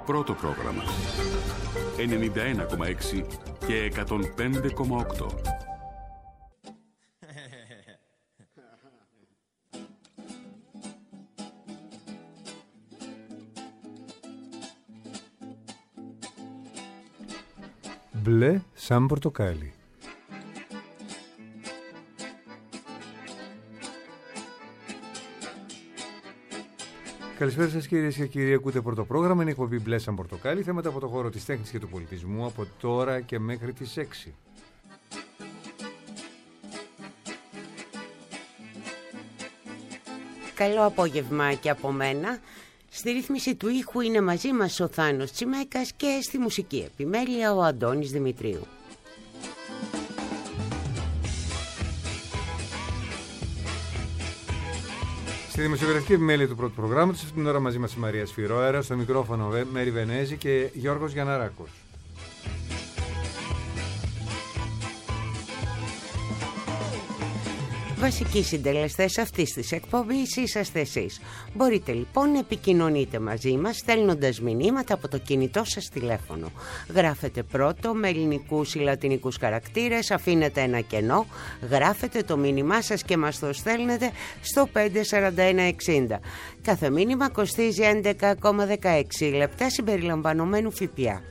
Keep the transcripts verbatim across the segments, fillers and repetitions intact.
πρώτο πρόγραμμα. ενενήντα ένα κόμμα έξι και εκατόν πέντε κόμμα οκτώ. Μπλε σαν πορτοκάλι. Καλησπέρα σας κυρίες και κύριοι, ακούτε πρώτο πρόγραμμα, είναι η εκπομπή Μπλε σαν πορτοκάλι, θέματα από το χώρο της τέχνης και του πολιτισμού από τώρα και μέχρι τις έξι. Καλό απόγευμα και από μένα. Στη ρύθμιση του ήχου είναι μαζί μας ο Θάνος Τσιμέκας και στη μουσική επιμέλεια ο Αντώνης Δημητρίου. Στη δημοσιογραφική επιμέλεια του πρώτου προγράμματος, αυτήν την ώρα μαζί μας η Μαρία Σφυρόερα, στο μικρόφωνο Μέρη Βενέζη και Γιώργος Γιανναράκος. Βασικοί συντελεστές αυτής της εκπομπής είσαστε εσείς. Μπορείτε λοιπόν να επικοινωνείτε μαζί μας στέλνοντας μηνύματα από το κινητό σας τηλέφωνο. Γράφετε πρώτο με ελληνικούς ή λατινικούς χαρακτήρες, αφήνετε ένα κενό, γράφετε το μήνυμά σας και μας το στέλνετε στο πέντε σαράντα ένα εξήντα. Κάθε μήνυμα κοστίζει έντεκα κόμμα δεκαέξι λεπτά συμπεριλαμβανομένου ΦΠΑ.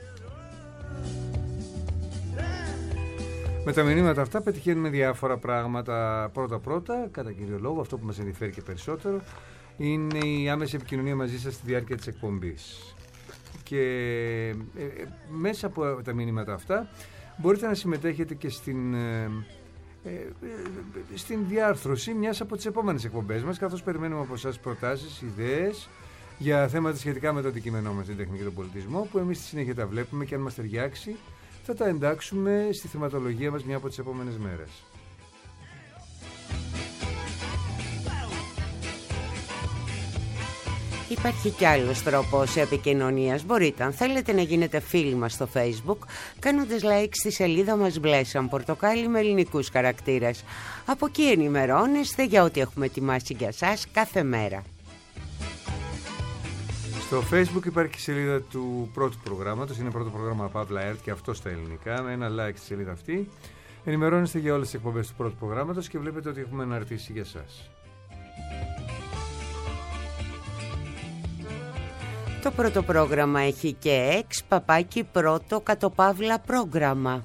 Με τα μηνύματα αυτά πετυχαίνουμε διάφορα πράγματα. Πρώτα-πρώτα, κατά κύριο λόγο, αυτό που μας ενδιαφέρει και περισσότερο είναι η άμεση επικοινωνία μαζί σας στη διάρκεια της εκπομπής. Και ε, ε, μέσα από τα μηνύματα αυτά μπορείτε να συμμετέχετε και στην, ε, ε, στην διάρθρωση μιας από τις επόμενες εκπομπές μας, καθώς περιμένουμε από εσάς προτάσεις, ιδέες για θέματα σχετικά με το αντικείμενό μας, την τέχνη και τον πολιτισμό, που εμείς στη συνέχεια τα βλέπουμε και αν μας ταιριάξει θα τα εντάξουμε στη θεματολογία μας μια από τις επόμενες μέρες. Υπάρχει κι άλλος τρόπος επικοινωνίας. Μπορείτε, αν θέλετε, να γίνετε φίλοι μας στο Facebook κάνοντας like στη σελίδα μας Μπλε σαν πορτοκάλι με ελληνικούς χαρακτήρες. Από εκεί ενημερώνεστε για ό,τι έχουμε ετοιμάσει για σας κάθε μέρα. Στο Facebook υπάρχει η σελίδα του πρώτου προγράμματος, είναι πρώτο πρόγραμμα Παύλα ΕΡΤ και αυτό στα ελληνικά, με ένα like στη σελίδα αυτή. Ενημερώνεστε για όλες τις εκπομπές του πρώτου προγράμματος και βλέπετε ότι έχουμε αναρτήσει για σας. Το πρώτο πρόγραμμα έχει και εξ παπάκι πρώτο κατοπαύλα πρόγραμμα.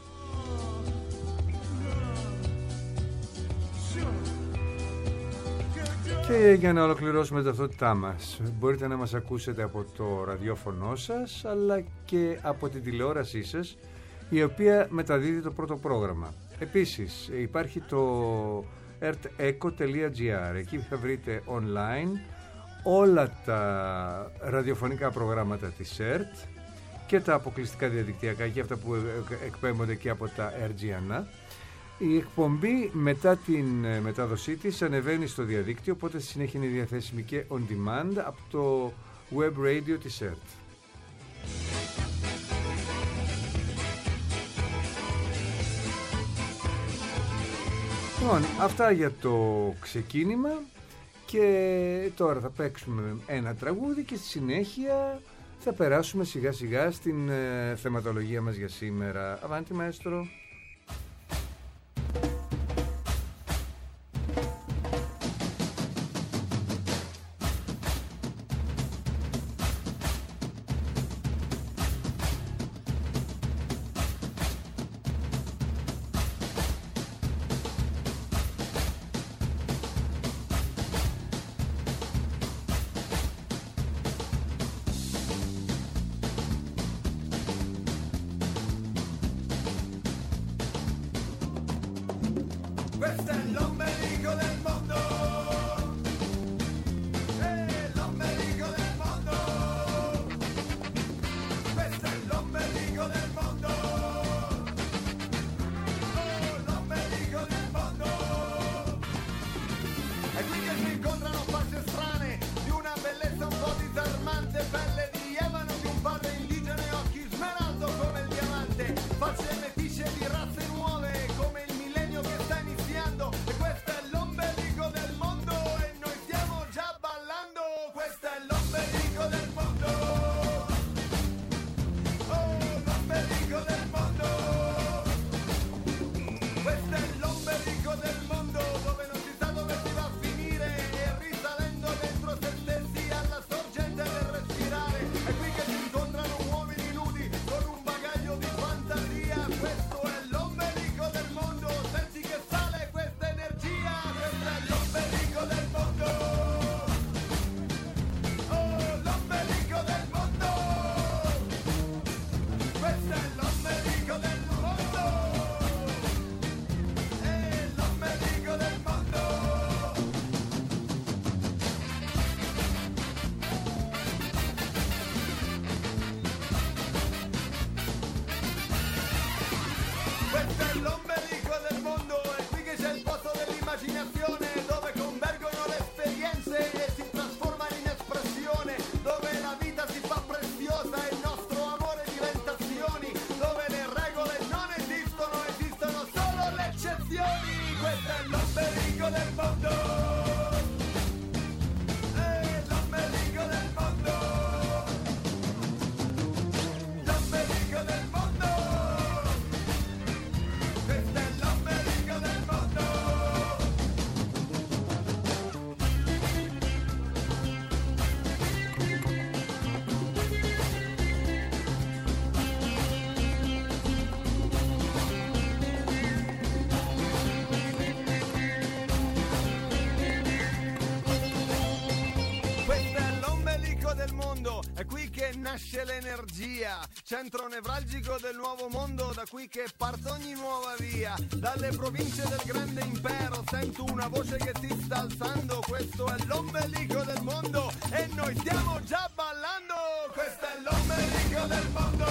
Και για να ολοκληρώσουμε την ταυτότητά μας, μπορείτε να μας ακούσετε από το ραδιόφωνο σας, αλλά και από την τηλεόρασή σας, η οποία μεταδίδει το πρώτο πρόγραμμα. Επίσης υπάρχει το ερτ εκο τελεία τζι άρ, εκεί θα βρείτε online όλα τα ραδιοφωνικά προγράμματα της ΕΡΤ και τα αποκλειστικά διαδικτυακά και αυτά που εκπέμπονται και από τα Ερτζιανά. Η εκπομπή μετά την μετάδοσή της ανεβαίνει στο διαδίκτυο, οπότε στη συνέχεια είναι διαθέσιμη και on demand από το web radio της ΕΡΤ. Λοιπόν, αυτά για το ξεκίνημα και τώρα θα παίξουμε ένα τραγούδι και στη συνέχεια θα περάσουμε σιγά σιγά στην ε, θεματολογία μας για σήμερα. Αβάντι μαέστρο. È qui che nasce l'energia, centro nevralgico del nuovo mondo, da qui che parte ogni nuova via. Dalle province del grande impero sento una voce che si sta alzando. Questo è l'ombelico del mondo e noi stiamo già ballando. Questo è l'ombelico del mondo.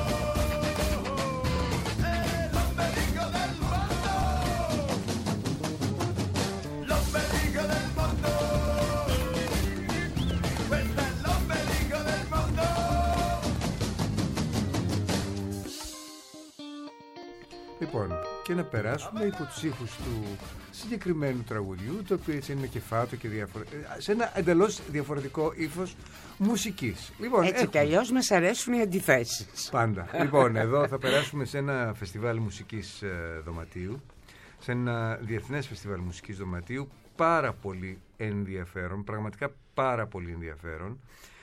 Λοιπόν, και να περάσουμε υπό τους ήχους του συγκεκριμένου τραγουδιού, το οποίο έτσι είναι κεφάτο και διαφορο... σε ένα εντελώς διαφορετικό ύφος μουσικής. Λοιπόν, έτσι έχουμε... κι αλλιώς μας αρέσουν οι αντιθέσεις. Πάντα. Λοιπόν, εδώ θα περάσουμε σε ένα φεστιβάλ μουσικής ε, δωματίου, σε ένα διεθνές φεστιβάλ μουσικής δωματίου, πάρα πολύ ενδιαφέρον, πραγματικά πάρα πολύ ενδιαφέρον.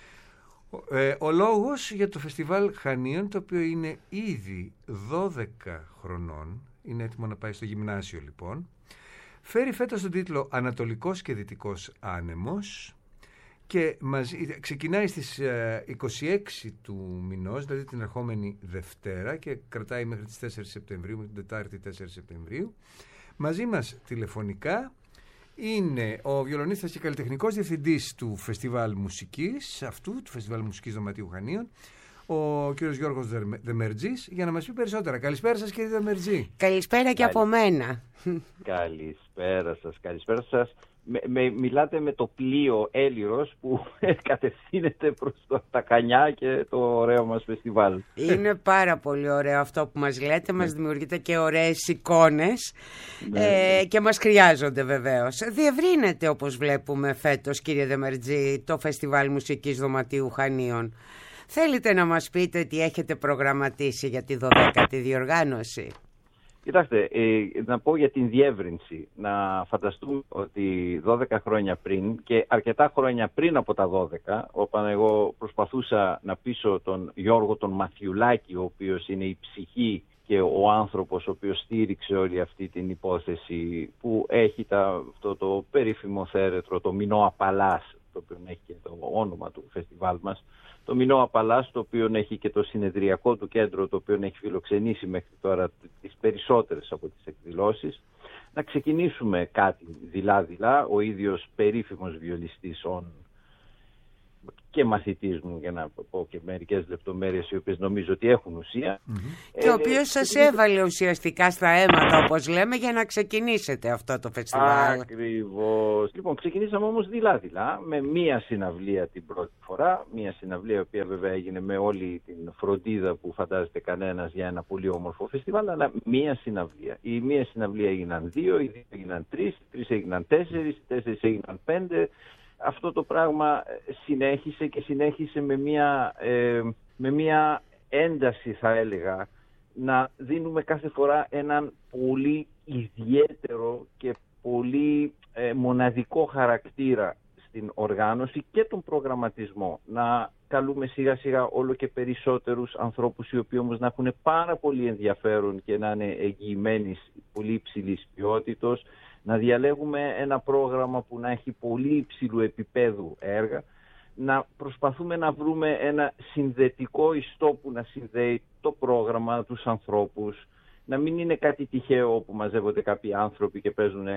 Ε, ο λόγος για το φεστιβάλ Χανίων, το οποίο είναι ήδη δώδεκα χρονών, είναι έτοιμο να πάει στο γυμνάσιο λοιπόν, φέρει φέτος τον τίτλο Ανατολικός και Δυτικός Άνεμος και μαζί, ξεκινάει στις ε, είκοσι έξι του μηνός, δηλαδή την ερχόμενη Δευτέρα, και κρατάει μέχρι τις τέσσερις Σεπτεμβρίου, μέχρι την Τετάρτη τέσσερις Σεπτεμβρίου. Μαζί μας τηλεφωνικά είναι ο βιολονίστας και καλλιτεχνικός διευθυντής του Φεστιβάλ Μουσικής, αυτού, του Φεστιβάλ Μουσικής Δωματίου Χανίων, ο κύριος Γιώργος Δεμερτζής, για να μας πει περισσότερα. Καλησπέρα σας, κύριε Δεμερτζή. Καλησπέρα και από μένα. Καλησπέρα σας, καλησπέρα σας. Με, με, μιλάτε με το πλοίο Έλυρος που κατευθύνεται προς το, τα Κανιά και το ωραίο μας φεστιβάλ. Είναι πάρα πολύ ωραίο αυτό που μας λέτε, μας δημιουργείτε και ωραίες εικόνες, ναι. ε, και μας χρειάζονται βεβαίως. Διευρύνεται, όπως βλέπουμε φέτος, κύριε Δεμερτζή, το Φεστιβάλ Μουσικής Δωματίου Χανίων. Θέλετε να μας πείτε τι έχετε προγραμματίσει για τη δωδέκατη διοργάνωση? Κοιτάξτε, ε, να πω για την διεύρυνση. Να φανταστούμε ότι δώδεκα χρόνια πριν και αρκετά χρόνια πριν από τα δώδεκα, όταν εγώ προσπαθούσα να πείσω τον Γιώργο τον Μαθιουλάκη, ο οποίος είναι η ψυχή και ο άνθρωπος ο οποίος στήριξε όλη αυτή την υπόθεση, που έχει τα, αυτό το περίφημο θέρετρο, το Μινώα Παλάς, το οποίο έχει και το όνομα του φεστιβάλ μας, το Μινώα Παλάς, το οποίο έχει και το συνεδριακό του κέντρο, το οποίο έχει φιλοξενήσει μέχρι τώρα τις περισσότερες από τις εκδηλώσεις. Να ξεκινήσουμε κάτι δειλά-δειλά. Ο ίδιος περίφημος βιολιστής και μαθητής μου, για να πω και μερικές λεπτομέρειες οι οποίες νομίζω ότι έχουν ουσία. Mm-hmm. Και ο οποίος σας έβαλε ουσιαστικά στα αίματα, όπως λέμε, για να ξεκινήσετε αυτό το φεστιβάλ. Ακριβώς. Λοιπόν, ξεκινήσαμε όμως δειλά-δειλά με μία συναυλία την πρώτη φορά. Μία συναυλία η οποία βέβαια έγινε με όλη την φροντίδα που φαντάζεται κανένας για ένα πολύ όμορφο φεστιβάλ, αλλά μία συναυλία. Η μία συναυλία έγιναν δύο, οι δύο έγιναν τρεις, οι τρεις έγιναν τέσσερις, οι τέσσερις έγιναν πέντε. Αυτό το πράγμα συνέχισε και συνέχισε με μια, ε, με μια ένταση, θα έλεγα, να δίνουμε κάθε φορά έναν πολύ ιδιαίτερο και πολύ ε, μοναδικό χαρακτήρα στην οργάνωση και τον προγραμματισμό. Να καλούμε σιγά σιγά όλο και περισσότερους ανθρώπους, οι οποίοι όμως να έχουν πάρα πολύ ενδιαφέρον και να είναι εγγυημένοι πολύ υψηλής ποιότητος, να διαλέγουμε ένα πρόγραμμα που να έχει πολύ υψηλού επίπεδου έργα, να προσπαθούμε να βρούμε ένα συνδετικό ιστό που να συνδέει το πρόγραμμα, τους ανθρώπους, να μην είναι κάτι τυχαίο όπου μαζεύονται κάποιοι άνθρωποι και παίζουν,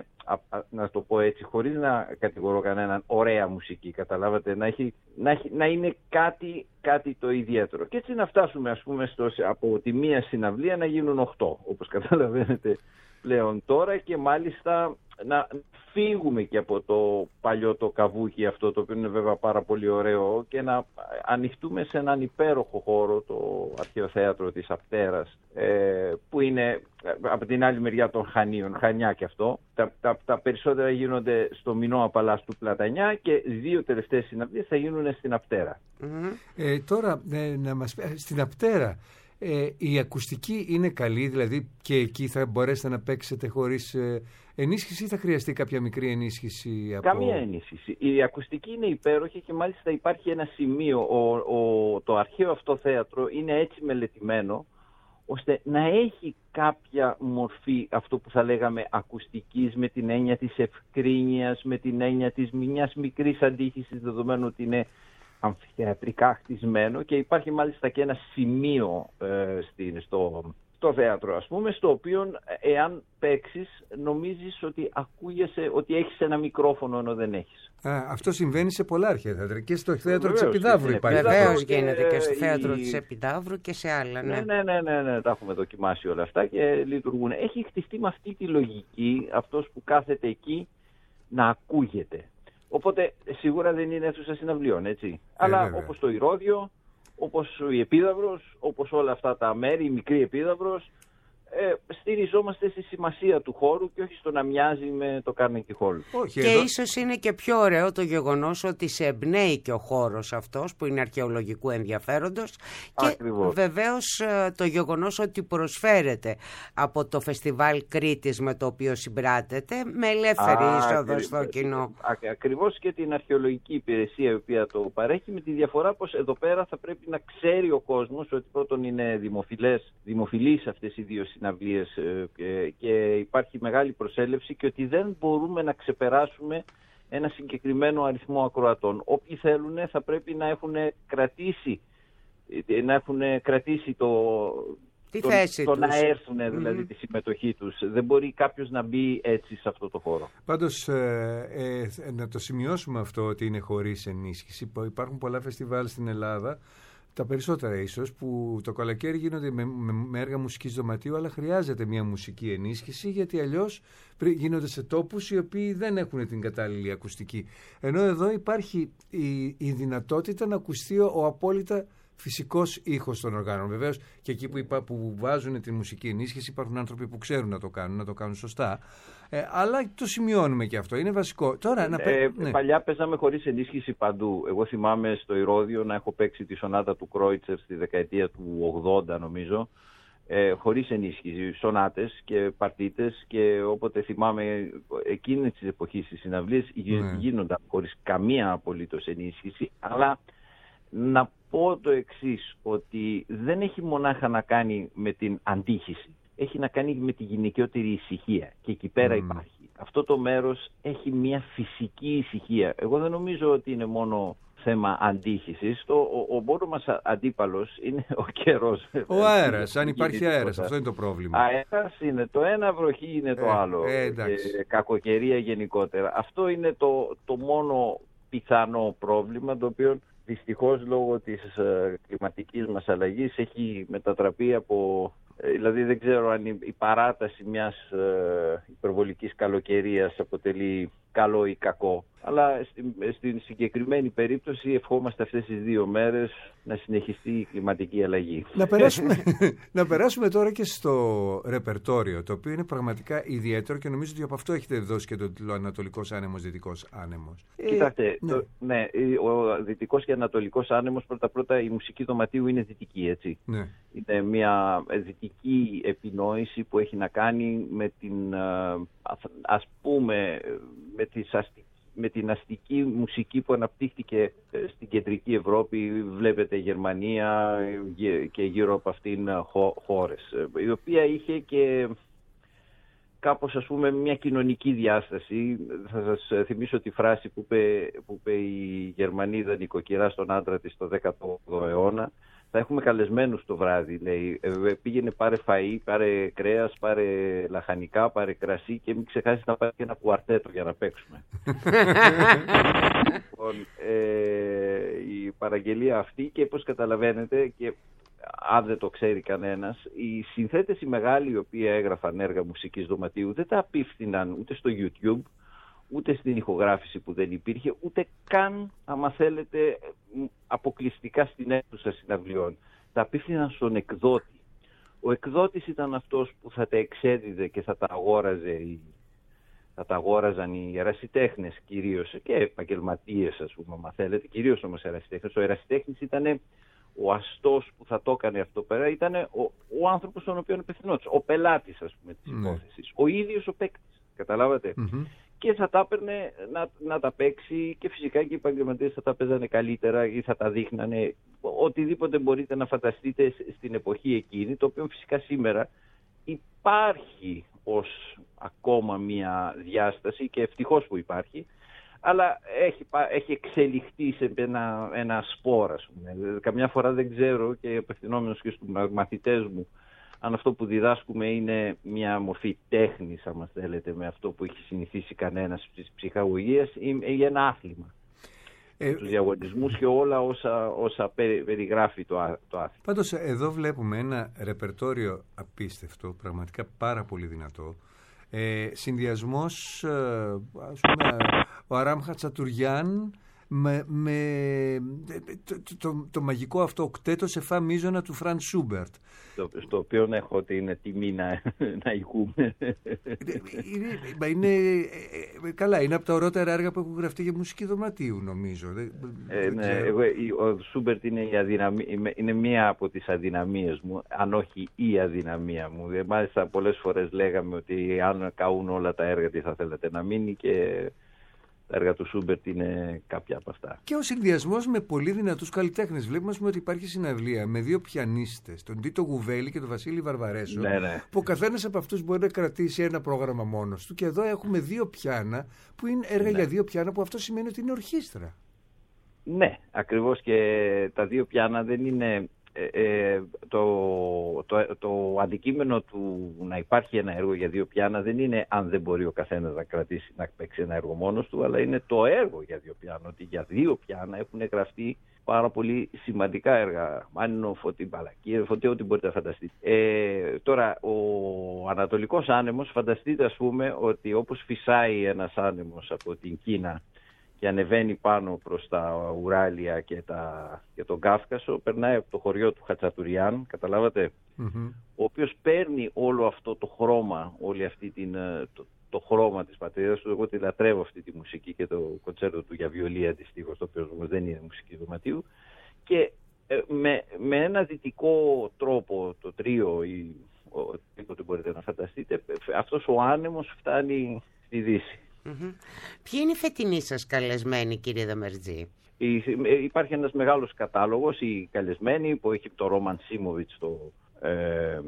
να το πω έτσι, χωρίς να κατηγορώ κανέναν, ωραία μουσική, καταλάβατε, να, έχει, να, έχει, να είναι κάτι, κάτι το ιδιαίτερο. Και έτσι να φτάσουμε, ας πούμε, στο, από τη μία συναυλία να γίνουν οχτώ, όπως καταλαβαίνετε πλέον τώρα, και μάλιστα να φύγουμε και από το παλιό το καβούκι αυτό, το οποίο είναι βέβαια πάρα πολύ ωραίο, και να ανοιχτούμε σε έναν υπέροχο χώρο, το Αρχαίο Θέατρο της Απτέρας, ε, που είναι από την άλλη μεριά των Χανίων, Χανιά και αυτό. Τα, τα, τα περισσότερα γίνονται στο Μινώα Παλάς του Πλατανιά και δύο τελευταίες συναυλίες θα γίνουν στην Απτέρα. Mm-hmm. Ε, τώρα, ε, να μας, στην Απτέρα, Ε, η ακουστική είναι καλή, δηλαδή και εκεί θα μπορέσετε να παίξετε χωρίς ε, ενίσχυση, ή θα χρειαστεί κάποια μικρή ενίσχυση? Από... Καμία ενίσχυση. Η ακουστική είναι υπέροχη και μάλιστα υπάρχει ένα σημείο, ο, ο, το αρχαίο αυτό θέατρο είναι έτσι μελετημένο ώστε να έχει κάποια μορφή, αυτό που θα λέγαμε ακουστικής, με την έννοια της ευκρίνειας, με την έννοια της μιας μικρής αντίχησης, δεδομένου ότι είναι αμφιθεατρικά χτισμένο, και υπάρχει μάλιστα και ένα σημείο ε, στην, στο, στο θέατρο, ας πούμε, στο οποίο εάν παίξεις νομίζεις ότι ακούγεσαι, ότι έχεις ένα μικρόφωνο ενώ δεν έχεις. Α, αυτό συμβαίνει σε πολλά αρχαία θέατρα, και στο θέατρο της Επιδαύρου υπάρχει. Βεβαίως γίνεται και στο θέατρο η... της Επιδαύρου και σε άλλα. Ναι. Ναι, ναι, ναι, ναι, τα έχουμε δοκιμάσει όλα αυτά και λειτουργούν. Έχει χτιστεί με αυτή τη λογική αυτός που κάθεται εκεί να ακούγεται. Οπότε σίγουρα δεν είναι αίθουσα συναυλίων, έτσι. Ε, Αλλά βέβαια. Όπως το Ηρώδειο, όπως η Επίδαυρος, όπως όλα αυτά τα μέρη, η μικρή Επίδαυρος, ε, στηριζόμαστε στη σημασία του χώρου και όχι στο να μοιάζει με το Carnegie Hall. Και εδώ... ίσως είναι και πιο ωραίο το γεγονός ότι σε εμπνέει και ο χώρος αυτός που είναι αρχαιολογικού ενδιαφέροντος. Ακριβώς. Και βεβαίως το γεγονός ότι προσφέρεται από το φεστιβάλ Κρήτης με το οποίο συμπράτεται με ελεύθερη Α, είσοδο ακρι... στο κοινό. Α, ακριβώς, και την αρχαιολογική υπηρεσία η οποία το παρέχει, με τη διαφορά πως εδώ πέρα θα πρέπει να ξέρει ο κόσμος ότι πρώτον είναι δημοφιλές, δημοφιλείς αυτές οι δύο συναυλίες και υπάρχει μεγάλη προσέλευση, και ότι δεν μπορούμε να ξεπεράσουμε ένα συγκεκριμένο αριθμό ακροατών. Όποιοι θέλουν θα πρέπει να έχουν κρατήσει, να έχουν κρατήσει το, τη το, θέση το τους. να έρθουν δηλαδή mm-hmm. τη συμμετοχή τους. Δεν μπορεί κάποιος να μπει έτσι σε αυτό το χώρο. Πάντως ε, ε, να το σημειώσουμε αυτό, ότι είναι χωρίς ενίσχυση. Υπάρχουν πολλά φεστιβάλ στην Ελλάδα, τα περισσότερα ίσως, που το καλοκαίρι γίνονται με, με, με έργα μουσικής δωματίου, αλλά χρειάζεται μια μουσική ενίσχυση, γιατί αλλιώς γίνονται σε τόπους οι οποίοι δεν έχουν την κατάλληλη ακουστική. Ενώ εδώ υπάρχει η, η δυνατότητα να ακουστεί ο, ο απόλυτα φυσικός ήχος των οργάνων. Βεβαίως και εκεί που, υπά, που βάζουν την μουσική ενίσχυση υπάρχουν άνθρωποι που ξέρουν να το κάνουν, να το κάνουν σωστά. Ε, αλλά το σημειώνουμε και αυτό. Είναι βασικό. Τώρα, ε, να... ε, ναι. Παλιά παίζαμε χωρίς ενίσχυση παντού. Εγώ θυμάμαι στο Ηρώδειο να έχω παίξει τη σονάτα του Κρόιτσερ στη δεκαετία του ογδόντα, νομίζω, ε, χωρίς ενίσχυση, σονάτες και παρτίτες, και όποτε θυμάμαι εκείνη της εποχής στις συναυλίες ναι. γίνονταν χωρίς καμία απολύτως ενίσχυση. Αλλά να πω το εξής, ότι δεν έχει μονάχα να κάνει με την αντίχηση. Έχει να κάνει με τη γυναικειότερη ησυχία, και εκεί πέρα mm. υπάρχει. Αυτό το μέρος έχει μια φυσική ησυχία. Εγώ δεν νομίζω ότι είναι μόνο θέμα αντίχησης. Το, ο, ο μόνο μας αντίπαλος είναι ο καιρός. Ο αέρας, αν υπάρχει αέρας, αυτό είναι το πρόβλημα. Αέρας είναι το ένα, βροχή είναι το ε, άλλο. Ε, και κακοκαιρία γενικότερα. Αυτό είναι το, το μόνο πιθανό πρόβλημα, το οποίο δυστυχώς λόγω της ε, κλιματικής μας αλλαγής έχει μετατραπεί από... Ε, δηλαδή δεν ξέρω αν η, η παράταση μιας ε, υπερβολικής καλοκαιρίας αποτελεί καλό ή κακό. Αλλά στην, στην συγκεκριμένη περίπτωση ευχόμαστε αυτές τις δύο μέρες να συνεχιστεί η κλιματική αλλαγή. Να περάσουμε, να περάσουμε τώρα και στο ρεπερτόριο, το οποίο είναι πραγματικά ιδιαίτερο, και νομίζω ότι από αυτό έχετε δώσει και τον τίτλο Ανατολικός Άνεμος, Δυτικός Άνεμος. Κοιτάξτε, ε, ναι. Το, ναι, ο Δυτικός και Ανατολικός Άνεμος, πρώτα-πρώτα η μουσική δωματίου είναι δυτική, έτσι. Ναι. Είναι μια δυτική επινόηση που έχει να κάνει με την, ας πούμε, με τις αστικές με την αστική μουσική που αναπτύχθηκε στην κεντρική Ευρώπη, βλέπετε Γερμανία και γύρω από αυτήν χώρες, η οποία είχε και κάπως, ας πούμε, μια κοινωνική διάσταση. Θα σας θυμίσω τη φράση που είπε, που είπε η Γερμανίδα νοικοκυρά στον άντρα της το δέκατο όγδοο αιώνα. Θα θα έχουμε καλεσμένους το βράδυ, λέει. Ε, πήγαινε πάρε φαΐ, πάρε κρέας, πάρε λαχανικά, πάρε κρασί και μην ξεχάσεις να πάρει και ένα κουαρτέτο για να παίξουμε. Λοιπόν, ε, η παραγγελία αυτή, και όπως καταλαβαίνετε, και αν δεν το ξέρει κανένας, οι συνθέτες οι μεγάλοι οι οποίοι έγραφαν έργα μουσικής δωματίου δεν τα απίφθηναν ούτε στο YouTube, ούτε στην ηχογράφηση που δεν υπήρχε, ούτε καν, άμα θέλετε, αποκλειστικά στην αίθουσα συναυλιών. Τα απίφθηναν στον εκδότη. Ο εκδότης ήταν αυτός που θα τα εξέδιδε και θα τα αγόραζε, θα τα αγόραζαν οι ερασιτέχνες κυρίως, και επαγγελματίες, ας πούμε, άμα θέλετε, κυρίως όμως ερασιτέχνες. Ο ερασιτέχνης ήταν ο αστός που θα το έκανε αυτό πέρα, ήταν ο, ο άνθρωπος στον οποίο απευθυνόταν, ο πελάτης, ας πούμε, της υπόθεσης. Ο ίδιος ο παίκτης, καταλάβατε. Mm-hmm. Και θα τα έπαιρνε να, να τα παίξει, και φυσικά και οι επαγγελματίες θα τα παίζανε καλύτερα ή θα τα δείχνανε, οτιδήποτε μπορείτε να φανταστείτε στην εποχή εκείνη, το οποίο φυσικά σήμερα υπάρχει ως ακόμα μία διάσταση, και ευτυχώς που υπάρχει, αλλά έχει, έχει εξελιχθεί σε ένα, ένα σπόρο, ας πούμε. Καμιά φορά δεν ξέρω, και απευθυνόμενος και στους μαθητές μου, αν αυτό που διδάσκουμε είναι μια μορφή τέχνης, άμα θέλετε, με αυτό που έχει συνηθίσει κανένας της ψυχαγωγίας, ή ένα άθλημα. Ε, τους διαγωνισμούς και όλα όσα, όσα περιγράφει το, το άθλημα. Πάντως εδώ βλέπουμε ένα ρεπερτόριο απίστευτο, πραγματικά πάρα πολύ δυνατό. Ε, συνδυασμός, ε, ας πούμε, ο Αράμ Χατσατουριάν με, με το, το, το, το μαγικό αυτό οκτέτο σε φα μείζωνα του Φραντ Σούμπερτ, στο, στο οποίο έχω ότι είναι τιμή να, να ηγούμε. Είναι, είναι, καλά, είναι από τα ωραίτερα έργα που έχουν γραφτεί για μουσική δωματίου, νομίζω. Ε, ναι, εγώ, ο Σούμπερτ είναι, η αδυναμία, είναι μία από τις αδυναμίες μου, αν όχι η αδυναμία μου. Μάλιστα πολλές φορές λέγαμε ότι αν καούν όλα τα έργα, τι θα θέλετε να μείνει, και τα έργα του Σούμπερτ είναι κάποια από αυτά. Και ο συνδυασμός με πολύ δυνατούς καλλιτέχνες. Βλέπουμε, πούμε, ότι υπάρχει συναυλία με δύο πιανίστες, τον Τίτο Γουβέλη και τον Βασίλη Βαρβαρέσο, ναι, ναι. που ο καθένας από αυτούς μπορεί να κρατήσει ένα πρόγραμμα μόνος του. Και εδώ έχουμε δύο πιάνα, που είναι έργα, ναι, για δύο πιάνα, που αυτό σημαίνει ότι είναι ορχήστρα. Ναι, ακριβώς, και τα δύο πιάνα δεν είναι... Ε, το, το, το αντικείμενο του να υπάρχει ένα έργο για δύο πιάνα δεν είναι αν δεν μπορεί ο καθένας να κρατήσει, να παίξει ένα έργο μόνος του, αλλά είναι το έργο για δύο πιάνα, ότι για δύο πιάνα έχουν γραφτεί πάρα πολύ σημαντικά έργα. Μάνινο, Φωτή, Μπαλακή, Φωτή, ό,τι μπορείτε να φανταστείτε. Ε, τώρα, ο Ανατολικός Άνεμος, φανταστείτε, ας πούμε, ότι όπως φυσάει ένας άνεμος από την Κίνα και ανεβαίνει πάνω προς τα Ουράλια και, τα, και τον Κάφκασο, περνάει από το χωριό του Χατσατουριάν, καταλάβατε, mm-hmm. ο οποίος παίρνει όλο αυτό το χρώμα, όλη αυτή την, το, το χρώμα της πατρίδας του. Εγώ τη λατρεύω αυτή τη μουσική και το κοντσέρτο του για βιολί αντιστοίχως, το οποίο όμως δεν είναι μουσική δωματίου, και ε, με, με ένα δυτικό τρόπο, το τρίο ή οτιδήποτε μπορείτε να φανταστείτε, αυτός ο άνεμος φτάνει στη Δύση. Mm-hmm. Ποιοι είναι οι φετινοί σας καλεσμένοι, κύριε Δαμερτζή? Υπάρχει ένας μεγάλος κατάλογος. Οι καλεσμένοι που έχει το Ρόμαν Σίμοβιτς, το ε, ε,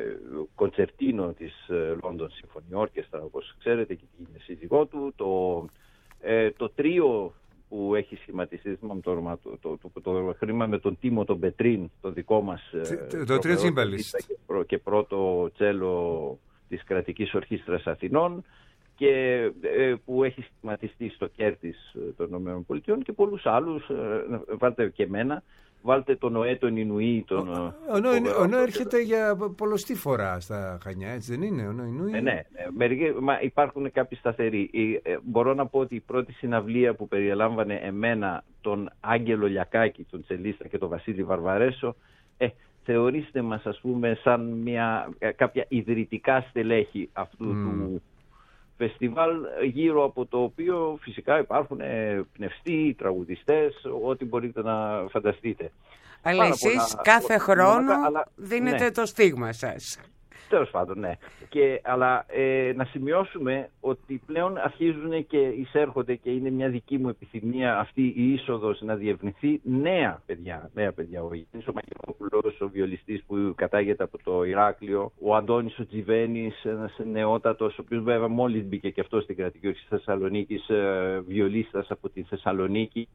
κοντσερτίνο της London Symphony Orchestra, όπως ξέρετε, και είναι σύζυγό του, το, ε, το τρίο που έχει σχηματιστεί, θυμάμαι το όνομα, το, το, το, το, το χρήμα με τον Τίμο τον Πετρίν, το δικό μας το, το τρίο τσίμπαλιστ και, και πρώτο τσέλο της Κρατικής Ορχήστρας Αθηνών, και ε, που έχει σχηματιστεί στο Κέρτης των ΗΠΑ, και πολλούς άλλους, ε, βάλτε και εμένα, βάλτε τον Νοέ τον Ινουή. Τον, ο, ο, Νο, ο Νο έρχεται για πολλωστή φορά στα Χανιά, έτσι δεν είναι? Ο Νο Ινουή. Ε, ναι, μερικοί, μα υπάρχουν κάποιοι σταθεροί. Ε, μπορώ να πω ότι η πρώτη συναυλία που περιελάμβανε εμένα, τον Άγγελο Λιακάκη, τον τσελίστα, και τον Βασίλη Βαρβαρέσο, ε, θεωρήστε μας, ας πούμε, σαν μια, κάποια ιδρυτικά στελέχη αυτού mm. του φεστιβάλ, γύρω από το οποίο φυσικά υπάρχουν πνευστοί, τραγουδιστές, ό,τι μπορείτε να φανταστείτε. Αλλά εσείς πολλά, κάθε χρόνο αλλά, δίνετε ναι. το στίγμα σας. Τέλος πάντων, ναι. Και, αλλά ε, να σημειώσουμε ότι πλέον αρχίζουν και εισέρχονται, και είναι μια δική μου επιθυμία αυτή η είσοδος να διευνηθεί, νέα παιδιά. Νέα παιδιά. Ο Γιάννης ο Μακεδονόπουλος, ο βιολιστής που κατάγεται από το Ηράκλειο, ο Αντώνης ο Τζιβένης, ένας νεότατος, ο οποίος βέβαια μόλις μπήκε και αυτό στην Κρατική Ορχήστρα Θεσσαλονίκης, ε, βιολίστας από τη Θεσσαλονίκη.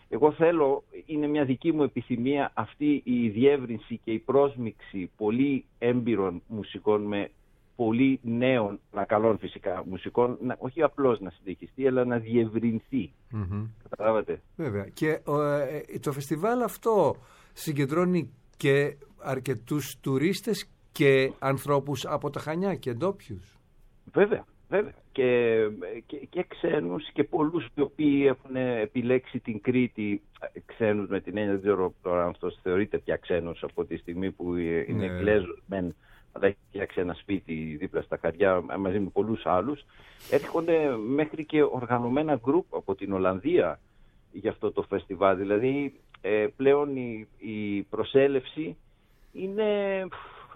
Εγώ θέλω, είναι μια δική μου επιθυμία, αυτή η διεύρυνση και η πρόσμιξη πολύ έμπειρων μουσικών με πολύ νέων, να καλών φυσικά μουσικών, να, όχι απλώς να συνεχιστεί, αλλά να διευρυνθεί. Mm-hmm. Καταλάβατε. Βέβαια. Και ε, το φεστιβάλ αυτό συγκεντρώνει και αρκετούς τουρίστες και ανθρώπους από τα Χανιά και ντόπιους. Βέβαια, βέβαια. Και, και, και ξένους και πολλούς οι οποίοι έχουν επιλέξει την Κρήτη, ξένους με την έννοια, δεν ξέρω τώρα αν αυτός θεωρείται πια ξένος από τη στιγμή που είναι Εγγλέζος, μεν, αλλά έχει φτιάξει ένα σπίτι δίπλα στα Χαριά μαζί με πολλούς άλλους. Έρχονται μέχρι και οργανωμένα γκρουπ από την Ολλανδία για αυτό το φεστιβάλ. Δηλαδή ε, πλέον η, η προσέλευση είναι ε,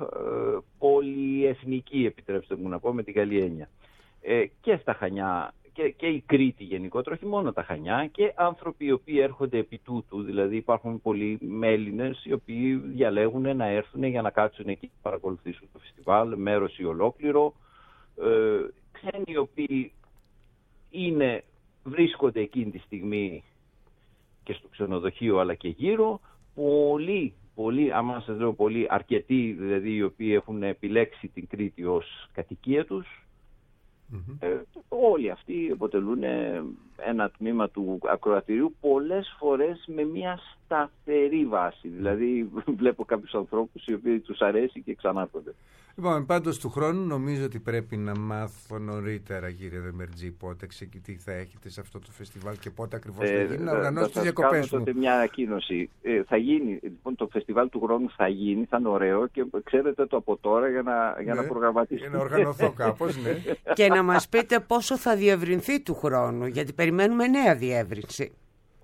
πολυεθνική, επιτρέψτε μου να πω, με την καλή έννοια. Ε, και στα Χανιά και, και η Κρήτη γενικότερα, όχι μόνο τα Χανιά, και άνθρωποι οι οποίοι έρχονται επί τούτου, δηλαδή υπάρχουν πολλοί Έλληνες οι οποίοι διαλέγουν να έρθουν για να κάτσουν εκεί και παρακολουθήσουν το φεστιβάλ, μέρος ή ολόκληρο. Ε, ξένοι οι οποίοι είναι, βρίσκονται εκείνη τη στιγμή και στο ξενοδοχείο αλλά και γύρω, πολλοί, πολλοί, άμα σας λέω πολλοί, αρκετοί δηλαδή οι οποίοι έχουν επιλέξει την Κρήτη ως κατοικία τους. Mm-hmm. Ε, όλοι αυτοί αποτελούν ένα τμήμα του ακροατηρίου, πολλές φορές με μια σταθερή βάση. Δηλαδή βλέπω κάποιους ανθρώπους οι οποίοι τους αρέσει και ξανάρχονται. Λοιπόν, πάντως του χρόνου νομίζω ότι πρέπει να μάθω νωρίτερα, κύριε Δεμερτζή, πότε τι θα έχετε σε αυτό το φεστιβάλ και πότε ακριβώς ε, θα γίνει, να οργανώσω τις διακοπές μου. Τότε μια ανακοίνωση. Ε, θα γίνει, λοιπόν, το φεστιβάλ του χρόνου θα γίνει, θα είναι ωραίο και ξέρετε το από τώρα για να, για ναι, να προγραμματίσετε. Για να οργανωθώ κάπως, ναι. Και να μας πείτε πόσο θα διευρυνθεί του χρόνου, γιατί περιμένουμε νέα διεύρυνση.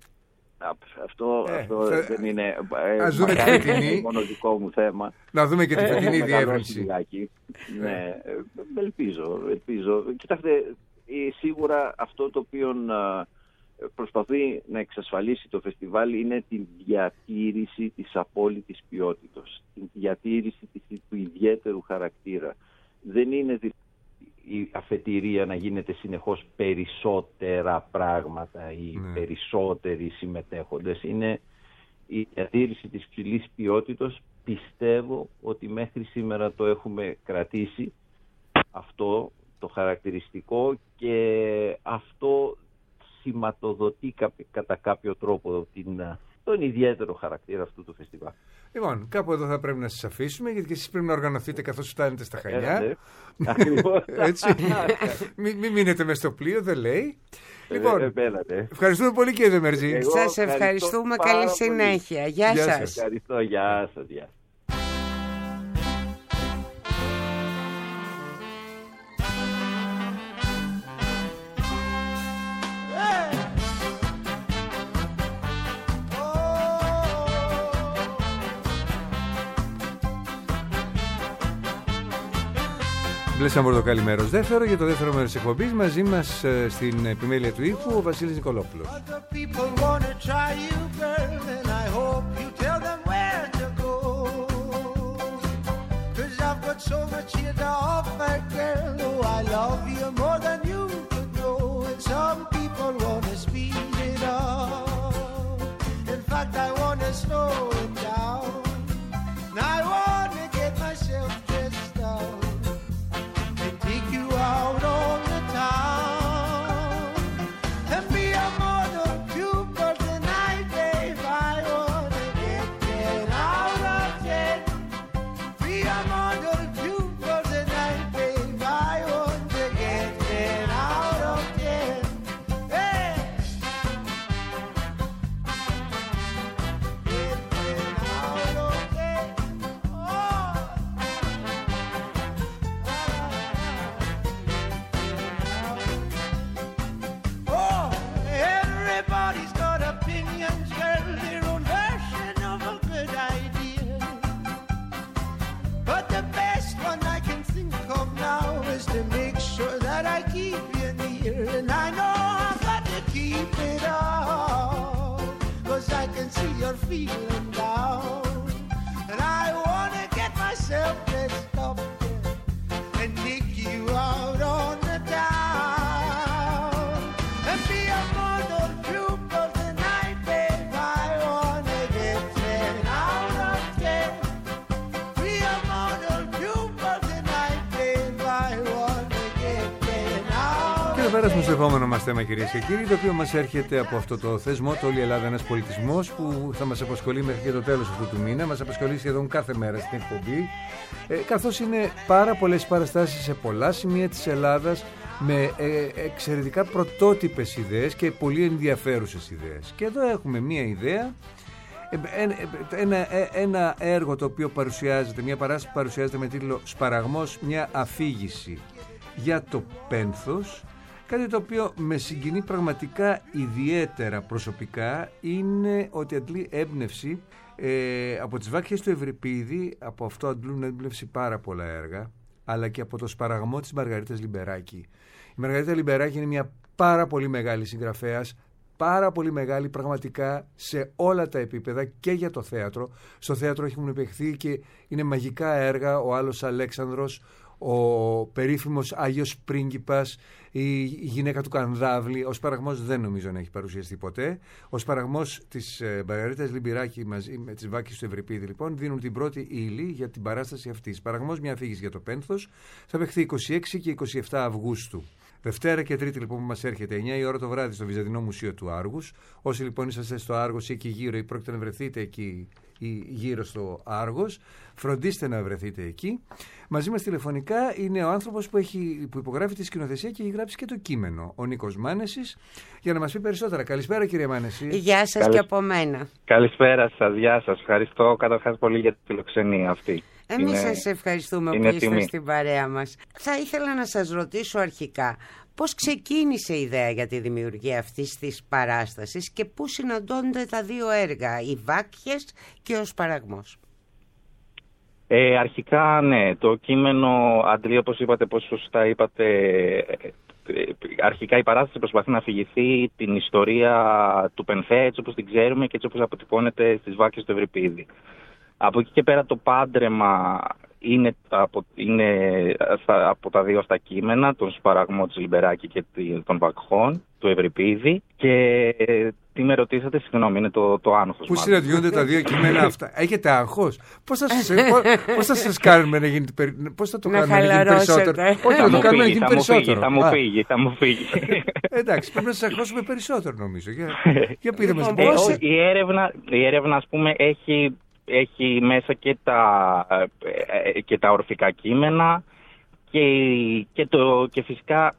Αυτό, ε, αυτό θα... δεν είναι ε, μόνο δικό μου θέμα. Να δούμε και τη φετινή διεύρυνση. Ναι, ελπίζω, ελπίζω. Κοιτάξτε, σίγουρα αυτό το οποίο προσπαθεί να εξασφαλίσει το φεστιβάλ είναι την διατήρηση της απόλυτης ποιότητας, την διατήρηση του ιδιαίτερου χαρακτήρα. Δεν είναι δηλαδή η αφετηρία να γίνεται συνεχώς περισσότερα πράγματα ή ναι. περισσότεροι συμμετέχοντες. Είναι η διατήρηση της ψηλής ποιότητας. Πιστεύω ότι μέχρι σήμερα το έχουμε κρατήσει αυτό το χαρακτηριστικό και αυτό σηματοδοτεί κατά κάποιο τρόπο την, τον ιδιαίτερο χαρακτήρα αυτού του φεστιβάλ. Λοιπόν, κάπου εδώ θα πρέπει να σας αφήσουμε, γιατί και εσείς πρέπει να οργανωθείτε καθώς φτάνετε στα Χανιά. Έτσι. Μην μη μείνετε μες στο πλοίο, δεν λέει. Λοιπόν, ευχαριστούμε πολύ, κύριε Δεμερτζή. Σας ευχαριστούμε, καλή συνέχεια. Γεια σας. Ευχαριστώ, γεια σας. Γεια. Μπλέσαμε το καλημέρος δεύτερο για το δεύτερο μέρος της εκπομπής. Μαζί μας ε, στην επιμέλεια του ήχου ο Βασίλης Νικολόπουλος. να περάσουμε στο επόμενο μας θέμα, κυρίες και κύριοι, το οποίο μας έρχεται από αυτό το θεσμό, το Όλη η Ελλάδα ένας πολιτισμός, που θα μας απασχολεί μέχρι και το τέλος αυτού του μήνα. Μας απασχολεί σχεδόν κάθε μέρα στην εκπομπή, ε, καθώς είναι πάρα πολλές παραστάσεις σε πολλά σημεία της Ελλάδας με ε, εξαιρετικά πρωτότυπες ιδέες και πολύ ενδιαφέρουσες ιδέες. Και εδώ έχουμε μία ιδέα, ένα, ένα έργο το οποίο παρουσιάζεται, μια παράσταση που παρουσιάζεται με τίτλο «Σπαραγμός, μια αφήγηση για το πένθος». Κάτι το οποίο με συγκινεί πραγματικά ιδιαίτερα προσωπικά είναι ότι αντλεί έμπνευση ε, από τις Βάκχες του Ευρυπίδη. Από αυτό αντλούν έμπνευση πάρα πολλά έργα, αλλά και από το Σπαραγμό της Μαργαρίτας Λιμπεράκη. Η Μαργαρίτα Λιμπεράκη είναι μια πάρα πολύ μεγάλη συγγραφέας, πάρα πολύ μεγάλη πραγματικά σε όλα τα επίπεδα και για το θέατρο. Στο θέατρο έχουν επεχθεί και είναι μαγικά έργα, ο Άλλος Αλέξανδρος, ο περίφημος Άγιος Πρίγκιπας, η γυναίκα του Κανδάβλη. Ο Σπαραγμός δεν νομίζω να έχει παρουσιαστεί ποτέ. Ο Σπαραγμός της ε, Μαργαρίτας Λιμπεράκη μαζί με τις Βάκχες του Ευρυπίδη λοιπόν δίνουν την πρώτη ύλη για την παράσταση αυτή. Σπαραγμός, μια αφήγηση για το πένθος, θα παιχθεί είκοσι έξι και είκοσι επτά Αυγούστου. Δευτέρα και Τρίτη λοιπόν που μας έρχεται εννιά η ώρα το βράδυ στο Βυζαντινό Μουσείο του Άργους. Όσοι λοιπόν είσαστε στο Άργος ή εκεί γύρω ή πρόκειται να βρεθείτε εκεί ή γύρω στο Άργος, φροντίστε να βρεθείτε εκεί. Μαζί μας τηλεφωνικά είναι ο άνθρωπος που, έχει, που υπογράφει τη σκηνοθεσία και έχει γράψει και το κείμενο, ο Νίκος Μάνεσης, για να μας πει περισσότερα. Καλησπέρα κύριε Μάνεση. Γεια σας. Καλη... και από μένα. Καλησπέρα σας, γεια σας. Ευχαριστώ καταρχάς πολύ για τη φιλοξενία αυτή. Εμείς είναι... σας ευχαριστούμε που είστε στην παρέα μας. Θα ήθελα να σας ρωτήσω αρχικά, πώς ξεκίνησε η ιδέα για τη δημιουργία αυτής της παράστασης και πού συναντώνται τα δύο έργα, οι Βάκχες και ο Σπαραγμός? Ε, αρχικά, ναι, το κείμενο αντλεί, όπως είπατε, πώς σωστά είπατε, αρχικά η παράσταση προσπαθεί να αφηγηθεί την ιστορία του Πενθέα έτσι όπως την ξέρουμε και έτσι όπως αποτυπώνεται στις Βάκχες του Ευρυπίδη. Από εκεί και πέρα το πάντρεμα είναι από, είναι από τα δύο αυτά κείμενα, τον Σπαραγμό της Λιμπεράκη και των Βακχών του Ευρυπίδη. Και τι με ρωτήσατε, συγγνώμη, είναι το, το άγχος. Πού συναντιούνται τα δύο κείμενα αυτά? Έχετε άγχος? Πώς θα σας, πώς θα σας κάνουμε να γίνει, πώς θα το να κάνουμε να γίνει περισσότερο? Όχι, θα το κάνουμε να γίνει περισσότερο. Θα μου φύγει, θα μου φύγει. Εντάξει, πρέπει να σας αγχώσουμε περισσότερο νομίζω. Για, για πείτε μας. Ε, πώς... η, έρευνα, η έρευνα, ας πούμε, έχει... Έχει μέσα και τα, και τα ορφικά κείμενα και, και, το, και φυσικά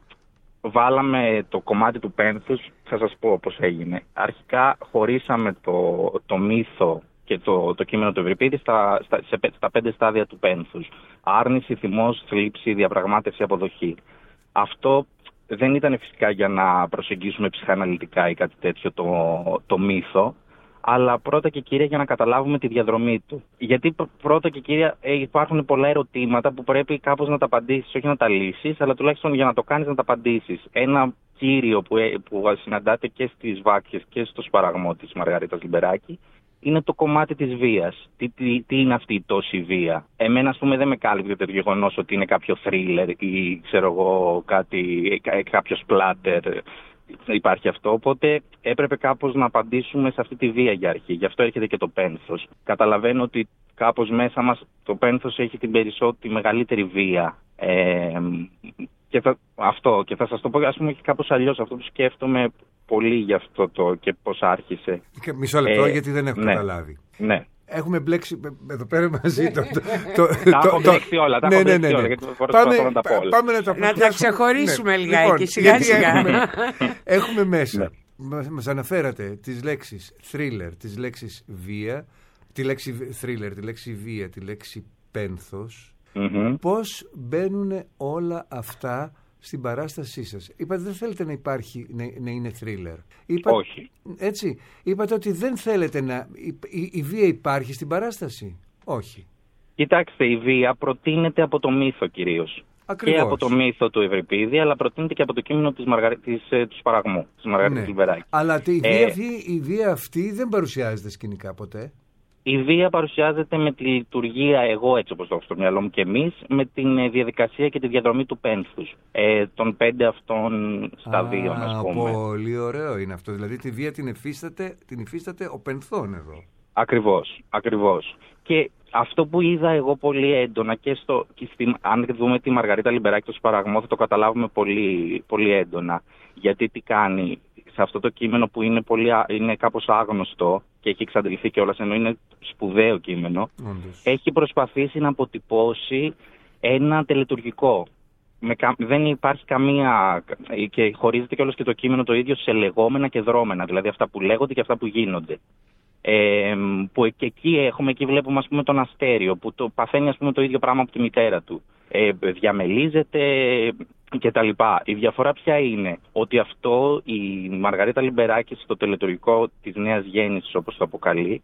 βάλαμε το κομμάτι του πένθους. Θα σας πω πώς έγινε. Αρχικά χωρίσαμε το, το μύθο και το, το κείμενο του Ευρυπίδη στα, στα, σε, στα πέντε στάδια του πένθους. Άρνηση, θυμός, θλίψη, διαπραγμάτευση, αποδοχή. Αυτό δεν ήταν φυσικά για να προσεγγίσουμε ψυχαναλυτικά ή κάτι τέτοιο το, το μύθο, αλλά πρώτα και κύρια για να καταλάβουμε τη διαδρομή του. Γιατί πρώτα και κύρια υπάρχουν πολλά ερωτήματα που πρέπει κάπως να τα απαντήσεις, όχι να τα λύσεις, αλλά τουλάχιστον για να το κάνεις να τα απαντήσεις. Ένα κύριο που, που συναντάται και στις Βάκχες και στο Σπαραγμό της Μαργαρίτας Λιμπεράκη είναι το κομμάτι της βίας. Τι, τι, τι είναι αυτή η τόση βία? Εμένα, ας πούμε, δεν με κάλυπτε το γεγονός ότι είναι κάποιο θρίλερ ή ξέρω εγώ κάτι, κάποιο σπλάτερ. Υπάρχει αυτό, οπότε έπρεπε κάπως να απαντήσουμε σε αυτή τη βία για αρχή. Γι' αυτό έρχεται και το πένθος. Καταλαβαίνω ότι κάπως μέσα μας το πένθος έχει την περισσότερη, μεγαλύτερη βία. Ε, και θα, αυτό, και θα σας το πω, ας πούμε, κάπως αλλιώς. Αυτό που σκέφτομαι πολύ γι' αυτό το και πώς άρχισε. Μισό λεπτό, ε, γιατί δεν έχω ναι, καταλάβει. Ναι. Έχουμε μπλέξει εδώ πέρα μαζί το. Τα έχω μπλέξει όλα. Τα έχω μπλέξει όλα. Γιατί πάμε, να τα πω όλα. Πάμε να τα, να τα ξεχωρίσουμε ναι. λιγάκι. Λοιπόν, σιγά σιγά. Έχουμε, έχουμε μέσα. Ναι. Μας αναφέρατε τις λέξεις thriller, τις λέξεις βία, τη λέξη thriller, τη λέξη βία, τη λέξη πένθος. Mm-hmm. Πώς μπαίνουν όλα αυτά στην παράστασή σας? Είπατε δεν θέλετε να υπάρχει, να, να είναι thriller. Είπα, Όχι. Έτσι. Είπατε ότι δεν θέλετε να... Η, η, η βία υπάρχει στην παράσταση. Όχι. Κοιτάξτε, η βία προτείνεται από το μύθο κυρίως. Ακριβώς. Και από το μύθο του Ευρυπίδη, αλλά προτείνεται και από το κείμενο της Μαργαρί... της, του Σπαραγμού, της Μαργαρίτας Λιμπεράκη. Ναι. Αλλά η βία, ε... αυτή, η βία αυτή δεν παρουσιάζεται σκηνικά ποτέ. Η βία παρουσιάζεται με τη λειτουργία, εγώ έτσι όπως το έχω στο μυαλό μου και εμείς, με τη διαδικασία και τη διαδρομή του πένθους. Ε, των πέντε αυτών σταδίων, ας πούμε. Πολύ ωραίο είναι αυτό. Δηλαδή τη βία την υφίσταται, την υφίσταται ο πενθών εδώ. Ακριβώς, ακριβώς. Και αυτό που είδα εγώ πολύ έντονα και, στο, και στη, αν δούμε τη Μαργαρίτα Λιμπεράκη στο Σπαραγμό θα το καταλάβουμε πολύ, πολύ έντονα. Γιατί τι κάνει σε αυτό το κείμενο που είναι, πολύ, είναι κάπως άγνωστο και έχει εξαντληθεί κιόλας, ενώ είναι σπουδαίο κείμενο, Όντως. Έχει προσπαθήσει να αποτυπώσει ένα τελετουργικό. Με, δεν υπάρχει καμία, και χωρίζεται κιόλας και το κείμενο το ίδιο σε λεγόμενα και δρόμενα, δηλαδή αυτά που λέγονται και αυτά που γίνονται. Ε, που και εκεί έχουμε, εκεί βλέπουμε ας πούμε τον Αστέριο που το παθαίνει ας πούμε το ίδιο πράγμα από τη μητέρα του, ε, διαμελίζεται και τα λοιπά. Η διαφορά ποια είναι? Ότι αυτό η Μαργαρίτα Λιμπεράκη στο τελετουργικό της νέας γέννησης, όπως το αποκαλεί,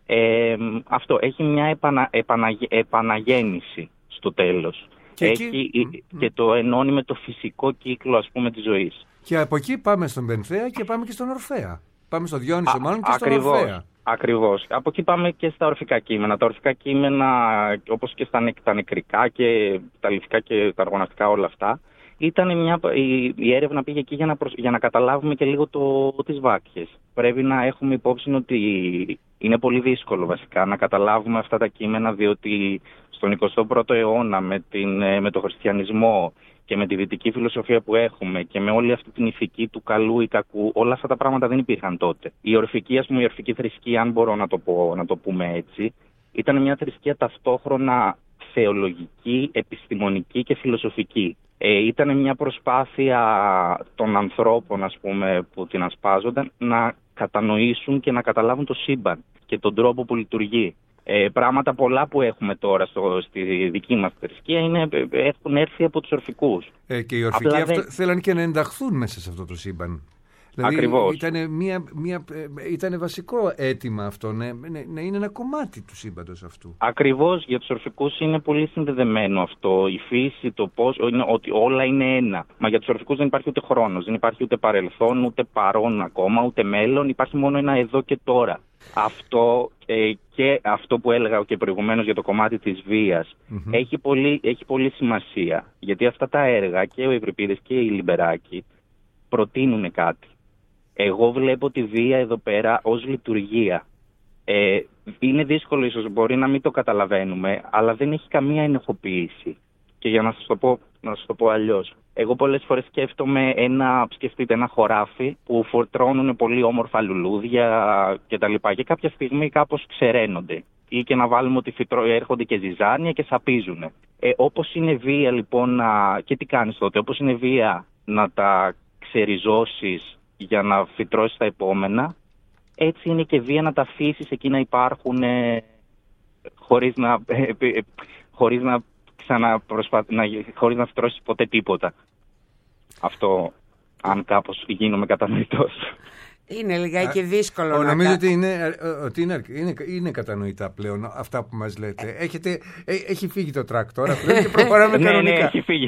ε, αυτό έχει μια επανα, επανα, επαναγέννηση στο τέλος. Και, έχει, εκεί... και το ενώνει με το φυσικό κύκλο ας πούμε της ζωής. Και από εκεί πάμε στον Πενθέα και πάμε και στον Ορφέα. Πάμε στο Διόνυσο μάλλον και στον ακριβώς, Ορφέα. Ακριβώς. Από εκεί πάμε και στα ορφικά κείμενα. Τα ορφικά κείμενα, όπως και στα, τα νεκρικά και τα λυθικά και τα αργοναυτικά, όλα αυτά, ήταν μια, η, η έρευνα πήγε εκεί για να, προσ, για να καταλάβουμε και λίγο το, τις βάκχες. Πρέπει να έχουμε υπόψη ότι είναι πολύ δύσκολο βασικά να καταλάβουμε αυτά τα κείμενα, διότι στον εικοστό πρώτο αιώνα με, την, με το χριστιανισμό και με τη δυτική φιλοσοφία που έχουμε και με όλη αυτή την ηθική του καλού ή κακού, όλα αυτά τα πράγματα δεν υπήρχαν τότε. Η ορφική, ας πούμε, η ορφική θρησκεία, αν μπορώ να το, πω, να το πούμε έτσι, ήταν μια θρησκεία ταυτόχρονα θεολογική, επιστημονική και φιλοσοφική. Ε, ήταν μια προσπάθεια των ανθρώπων, ας πούμε, που την ασπάζονταν να κατανοήσουν και να καταλάβουν το σύμπαν και τον τρόπο που λειτουργεί. Ε, πράγματα πολλά που έχουμε τώρα στο, στη δική μας θρησκεία είναι, έχουν έρθει από τους ορφικούς. Ε, και οι ορφικοί αυτό, δεν... θέλαν και να ενταχθούν μέσα σε αυτό το σύμπαν. Δηλαδή, ακριβώς. Ήταν, μια, μια, ήταν βασικό αίτημα αυτό, να, να είναι ένα κομμάτι του σύμπαντος αυτού. Ακριβώς, για τους ορφικούς είναι πολύ συνδεδεμένο αυτό. Η φύση, το πώς, είναι, ότι όλα είναι ένα. Μα για τους ορφικούς δεν υπάρχει ούτε χρόνος, δεν υπάρχει ούτε παρελθόν, ούτε παρόν ακόμα, ούτε μέλλον. Υπάρχει μόνο ένα εδώ και τώρα. Αυτό ε, και αυτό που έλεγα και προηγουμένως για το κομμάτι της βίας mm-hmm. έχει, πολύ, έχει πολύ σημασία. Γιατί αυτά τα έργα και ο Ευρυπίδης και η Λιμπεράκη προτείνουν κάτι. Εγώ βλέπω τη βία εδώ πέρα ως λειτουργία. Ε, είναι δύσκολο, ίσως μπορεί να μην το καταλαβαίνουμε, αλλά δεν έχει καμία ενοχοποίηση. Και για να σας το πω, να σας το πω αλλιώς. Εγώ πολλές φορές σκέφτομαι ένα, σκεφτείτε ένα χωράφι που φορτρώνουν πολύ όμορφα λουλούδια κτλ. Και, και κάποια στιγμή κάπως ξεραίνονται. Ή και να βάλουμε ότι φυτρώ, έρχονται και ζυζάνια και σαπίζουν. Ε, όπως είναι βία λοιπόν, να... και τι κάνεις τότε, όπως είναι βία να τα ξεριζώσεις για να φυτρώσεις τα επόμενα, έτσι είναι και βία να τα αφήσεις εκεί να υπάρχουν ε, χωρίς να, ε, ε, χωρίς να, ξαναπροσπα... να, χωρίς να φυτρώσεις ποτέ τίποτα. Αυτό, αν κάπως γίνομαι κατανοητός. Είναι λιγάκι δύσκολο. Ο, να νομίζω κα... ότι, είναι, ότι είναι, είναι, είναι κατανοητά πλέον αυτά που μας λέτε. Έχετε, έ, έχει φύγει το τρακ τώρα και προχωράμε κανονικά. Ναι, ναι, έχει φύγει.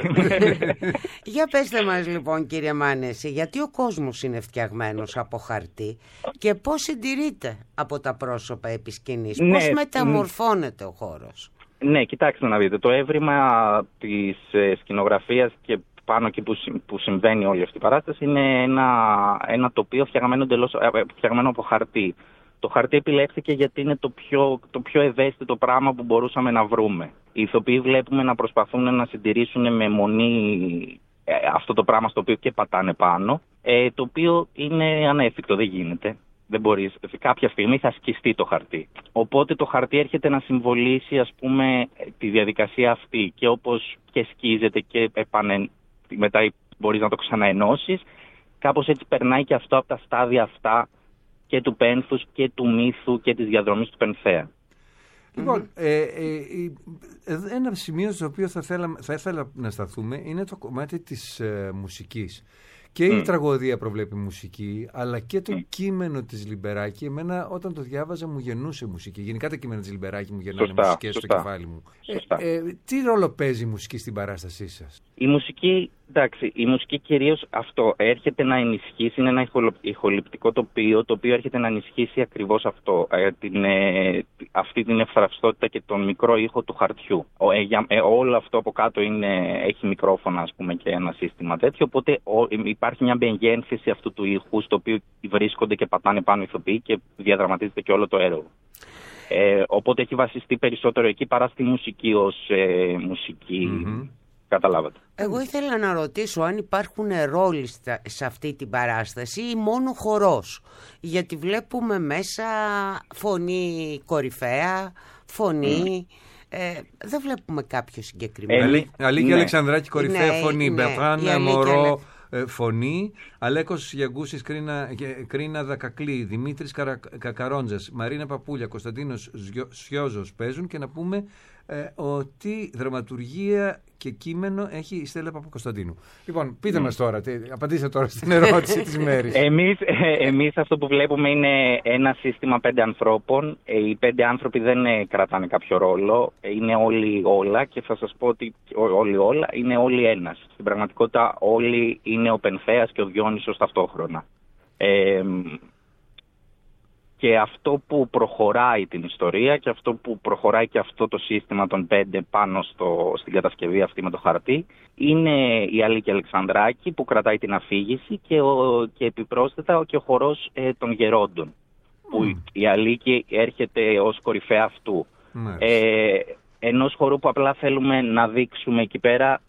Για πέστε μας λοιπόν, κύριε Μάνεση, γιατί ο κόσμος είναι φτιαγμένος από χαρτί και πώς συντηρείται από τα πρόσωπα επί σκηνής, ναι, πώς μεταμορφώνεται ο χώρος. Ναι, κοιτάξτε να δείτε, το έβριμα της ε, σκηνογραφίας και πάνω εκεί που, που συμβαίνει όλη αυτή η παράσταση είναι ένα, ένα τοπίο φτιαγμένο, εντελώς, φτιαγμένο από χαρτί. Το χαρτί επιλέχθηκε γιατί είναι το πιο, το πιο ευαίσθητο πράγμα που μπορούσαμε να βρούμε. Οι ηθοποιοί βλέπουμε να προσπαθούν να συντηρήσουν με μονή ε, αυτό το πράγμα στο οποίο και πατάνε πάνω, ε, το οποίο είναι ανέφικτο, δεν γίνεται. Δεν μπορείς. Κάποια στιγμή θα σκιστεί το χαρτί. Οπότε το χαρτί έρχεται να συμβολήσει, ας πούμε, τη διαδικασία αυτή και όπως και σκίζεται και επανε... μετά μπορείς να το ξαναενώσεις, κάπως έτσι περνάει και αυτό από τα στάδια αυτά και του πένθους και του μύθου και της διαδρομής του Πενθέα. Λοιπόν, mm-hmm. ε, ε, ε, ένα σημείο στο οποίο θα, θέλα, θα ήθελα να σταθούμε είναι το κομμάτι της ε, μουσικής. Και mm. η τραγωδία προβλέπει μουσική, αλλά και το mm. κείμενο της Λιμπεράκη. Εμένα όταν το διάβαζα μου γεννούσε μουσική. Γενικά τα κείμενα της Λιμπεράκη μου γεννάνε σωστά, μουσικές σωστά. στο κεφάλι μου. Ε, ε, τι ρόλο παίζει η μουσική στην παράστασή σας? Η μουσική, εντάξει, η μουσική κυρίως αυτό έρχεται να ενισχύσει, είναι ένα ηχοληπτικό τοπίο, το οποίο έρχεται να ενισχύσει ακριβώς αυτό, ε, την, ε, αυτή την ευθραυστότητα και τον μικρό ήχο του χαρτιού. Ο, ε, ε, όλο αυτό από κάτω είναι, έχει μικρόφωνα, ας πούμε, και ένα σύστημα τέτοιο, οπότε ο, ε, υπάρχει μια μεγένθηση αυτού του ήχου, στο οποίο βρίσκονται και πατάνε πάνω ηθοποιοί και διαδραματίζεται και όλο το έργο. Ε, οπότε έχει βασιστεί περισσότερο εκεί παρά στη μουσική ως ε, μουσική. Mm-hmm. Καταλάβατε. Εγώ ήθελα να ρωτήσω αν υπάρχουν ρόλοι σε αυτή την παράσταση ή μόνο χορός. Γιατί βλέπουμε μέσα φωνή κορυφαία, φωνή... Mm. Ε, δεν βλέπουμε κάποιο συγκεκριμένο. Αλή, Αλίκη ναι. Αλεξανδράκη κορυφαία ναι, φωνή, ναι, Μπερτράν Μωρό ε, φωνή, Αλέκος Γιαγκούσης Κρίνα, Κρίνα Δακακλή, Δημήτρης Καρα, Κακαρόντζας, Μαρίνα Παπούλια, Κωνσταντίνος Σιόζος παίζουν, και να πούμε ε, ότι δραματουργία και κείμενο έχει η Στέλλα Παπακοσταντίνου. Λοιπόν, πείτε mm. μας τώρα, τι, απαντήστε τώρα στην ερώτηση της Μέρης. Εμείς, ε, εμείς αυτό που βλέπουμε είναι ένα σύστημα πέντε ανθρώπων. Ε, οι πέντε άνθρωποι δεν ε, κρατάνε κάποιο ρόλο. Ε, είναι όλοι όλα, και θα σας πω ότι ό, όλοι όλα είναι όλοι ένας. Στην πραγματικότητα όλοι είναι ο Πενθέας και ο Διόνυσος ταυτόχρονα. Ε, Και αυτό που προχωράει την ιστορία και αυτό που προχωράει και αυτό το σύστημα των πέντε πάνω στο, στην κατασκευή αυτή με το χαρτί είναι η Αλίκη Αλεξανδράκη που κρατάει την αφήγηση και, ο, και επιπρόσθετα και ο χορός ε, των γερόντων. Mm. Που η Αλίκη έρχεται ως κορυφαία αυτού. Mm. Ε, ενός χορού που απλά θέλουμε να δείξουμε εκεί πέρα,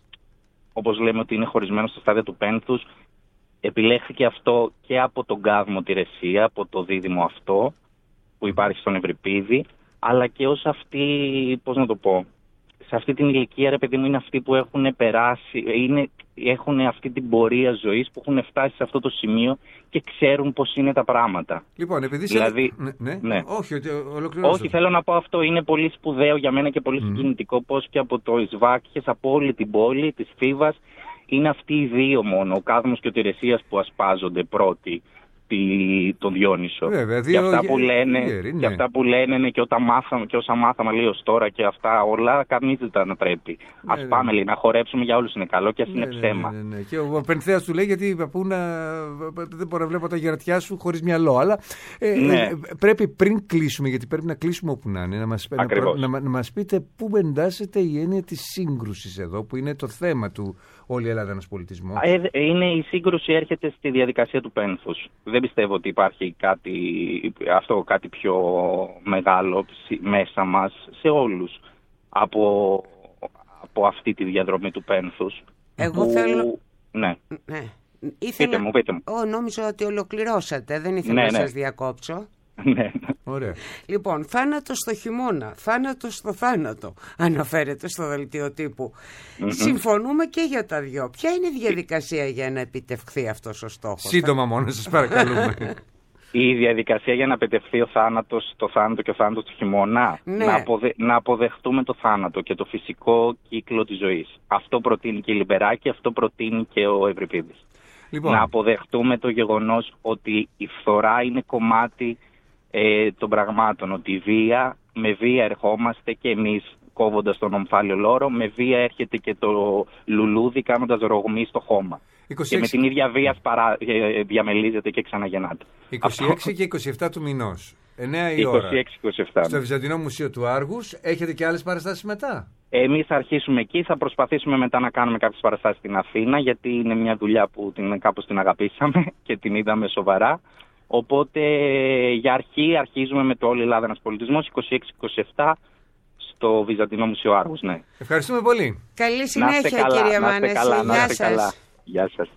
όπως λέμε ότι είναι χωρισμένο στο στάδιο του πένθους. Επιλέχθηκε αυτό και από τον Κάδμο τη Ρεσία, από το δίδυμο αυτό που υπάρχει στον Ευρυπίδη, αλλά και ως αυτοί, πώς να το πω, σε αυτή την ηλικία, ρε παιδί μου, είναι αυτοί που έχουν περάσει, είναι, έχουν αυτή την πορεία ζωής, που έχουν φτάσει σε αυτό το σημείο και ξέρουν πώς είναι τα πράγματα. Λοιπόν, επειδή δηλαδή, σε... ναι, ναι. ναι. Όχι, ότι ολοκληρώσω. Όχι, θέλω να πω αυτό, είναι πολύ σπουδαίο για μένα και πολύ mm. συγκινητικό, πώς και από το Ισβάκχες, από όλη την πόλη της Φίβας, είναι αυτοί οι δύο μόνο, ο Κάδμος και ο Τηρεσίας, που ασπάζονται πρώτοι τη, τον Διόνυσο. Βέβαια, δύο και, αυτά που λένε, γέρι, ναι. και αυτά που λένε είναι και, όταν μάθαμε, και όσα μάθαμε λίγο τώρα και αυτά όλα, κανείς δεν τα ανατρέπει. Ναι, ας ναι. πάμε λέει, να χορέψουμε, για όλους είναι καλό και ας ναι, είναι ψέμα. Ναι, ναι, ναι. Και ο Πενθέας του λέει, γιατί παππούνα, δεν μπορώ να βλέπω τα γερατιά σου χωρίς μυαλό. Αλλά ε, ναι. ε, πρέπει πριν κλείσουμε, γιατί πρέπει να κλείσουμε όπου να είναι, να μας, να, να, να μας πείτε πού εντάσσεται η έννοια της σύγκρουσης εδώ, που είναι το θέμα του όλη η Ελλάδα ένας πολιτισμός. Ε, είναι, η σύγκρουση έρχεται στη διαδικασία του πένθους. Δεν πιστεύω ότι υπάρχει κάτι, αυτό, κάτι πιο μεγάλο μέσα μας, σε όλους, από, από αυτή τη διαδρομή του πένθους. Εγώ που... θέλω... Ναι. ναι. Ήθελα... Πείτε μου, πείτε μου. Ω, νόμιζα ότι ολοκληρώσατε, δεν ήθελα ναι, να ναι. σας διακόψω. Ναι. Ωραία. Λοιπόν, θάνατο στο χειμώνα, θάνατο στο θάνατο, αναφέρεται στο δελτίο τύπου. Mm-hmm. Συμφωνούμε και για τα δυο. Ποια είναι η διαδικασία για να επιτευχθεί αυτός ο στόχος? Σύντομα μόνο, σας παρακαλούμε. Η διαδικασία για να επιτευχθεί ο θάνατος, το θάνατο και ο θάνατος του χειμώνα, ναι. να, αποδε... να αποδεχτούμε το θάνατο και το φυσικό κύκλο της ζωής. Αυτό προτείνει και η Λιμπεράκη, αυτό προτείνει και ο Ευρυπίδης. Λοιπόν. Να αποδεχτούμε το γεγονός ότι η φθορά είναι κομμάτι ε, των πραγμάτων, ότι η βία, με βία ερχόμαστε και εμείς κόβοντας τον ομφάλιο λόρο, με βία έρχεται και το λουλούδι κάνοντας ρογμή στο χώμα. είκοσι έξι... Και με την ίδια βία παρα... διαμελίζεται και ξαναγεννάται. είκοσι έξι Αυτό... και είκοσι επτά του μηνός, εννιά η ώρα, είκοσι έξι είκοσι επτά. στο Βυζαντινό Μουσείο του Άργους. Έχετε και άλλες παραστάσεις μετά? Εμείς θα αρχίσουμε εκεί, θα προσπαθήσουμε μετά να κάνουμε κάποιες παραστάσεις στην Αθήνα, γιατί είναι μια δουλειά που την, κάπως την αγαπήσαμε και την είδαμε σοβαρά. Οπότε για αρχή αρχίζουμε με το Όλη η Ελλάδα ένας πολιτισμός, είκοσι έξι είκοσι επτά στο Βυζαντινό Μουσείο Άργους. Ναι. Ευχαριστούμε πολύ. Καλή συνέχεια, κύριε Μάνεση. Γεια σας. Γεια σας.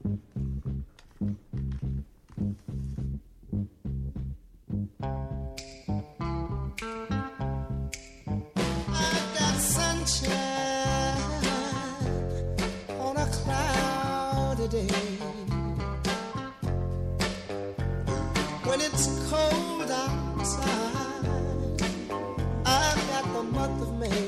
When it's cold outside, I've got the month of May.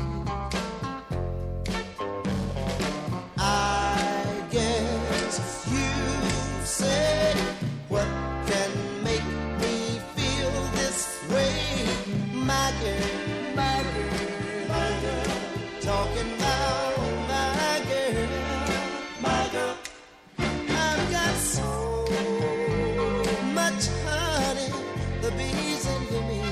I guess you say, what can make me feel this way? My girl, my girl, my girl, talking about my girl, my girl. I've got so much honey, the bees envy me.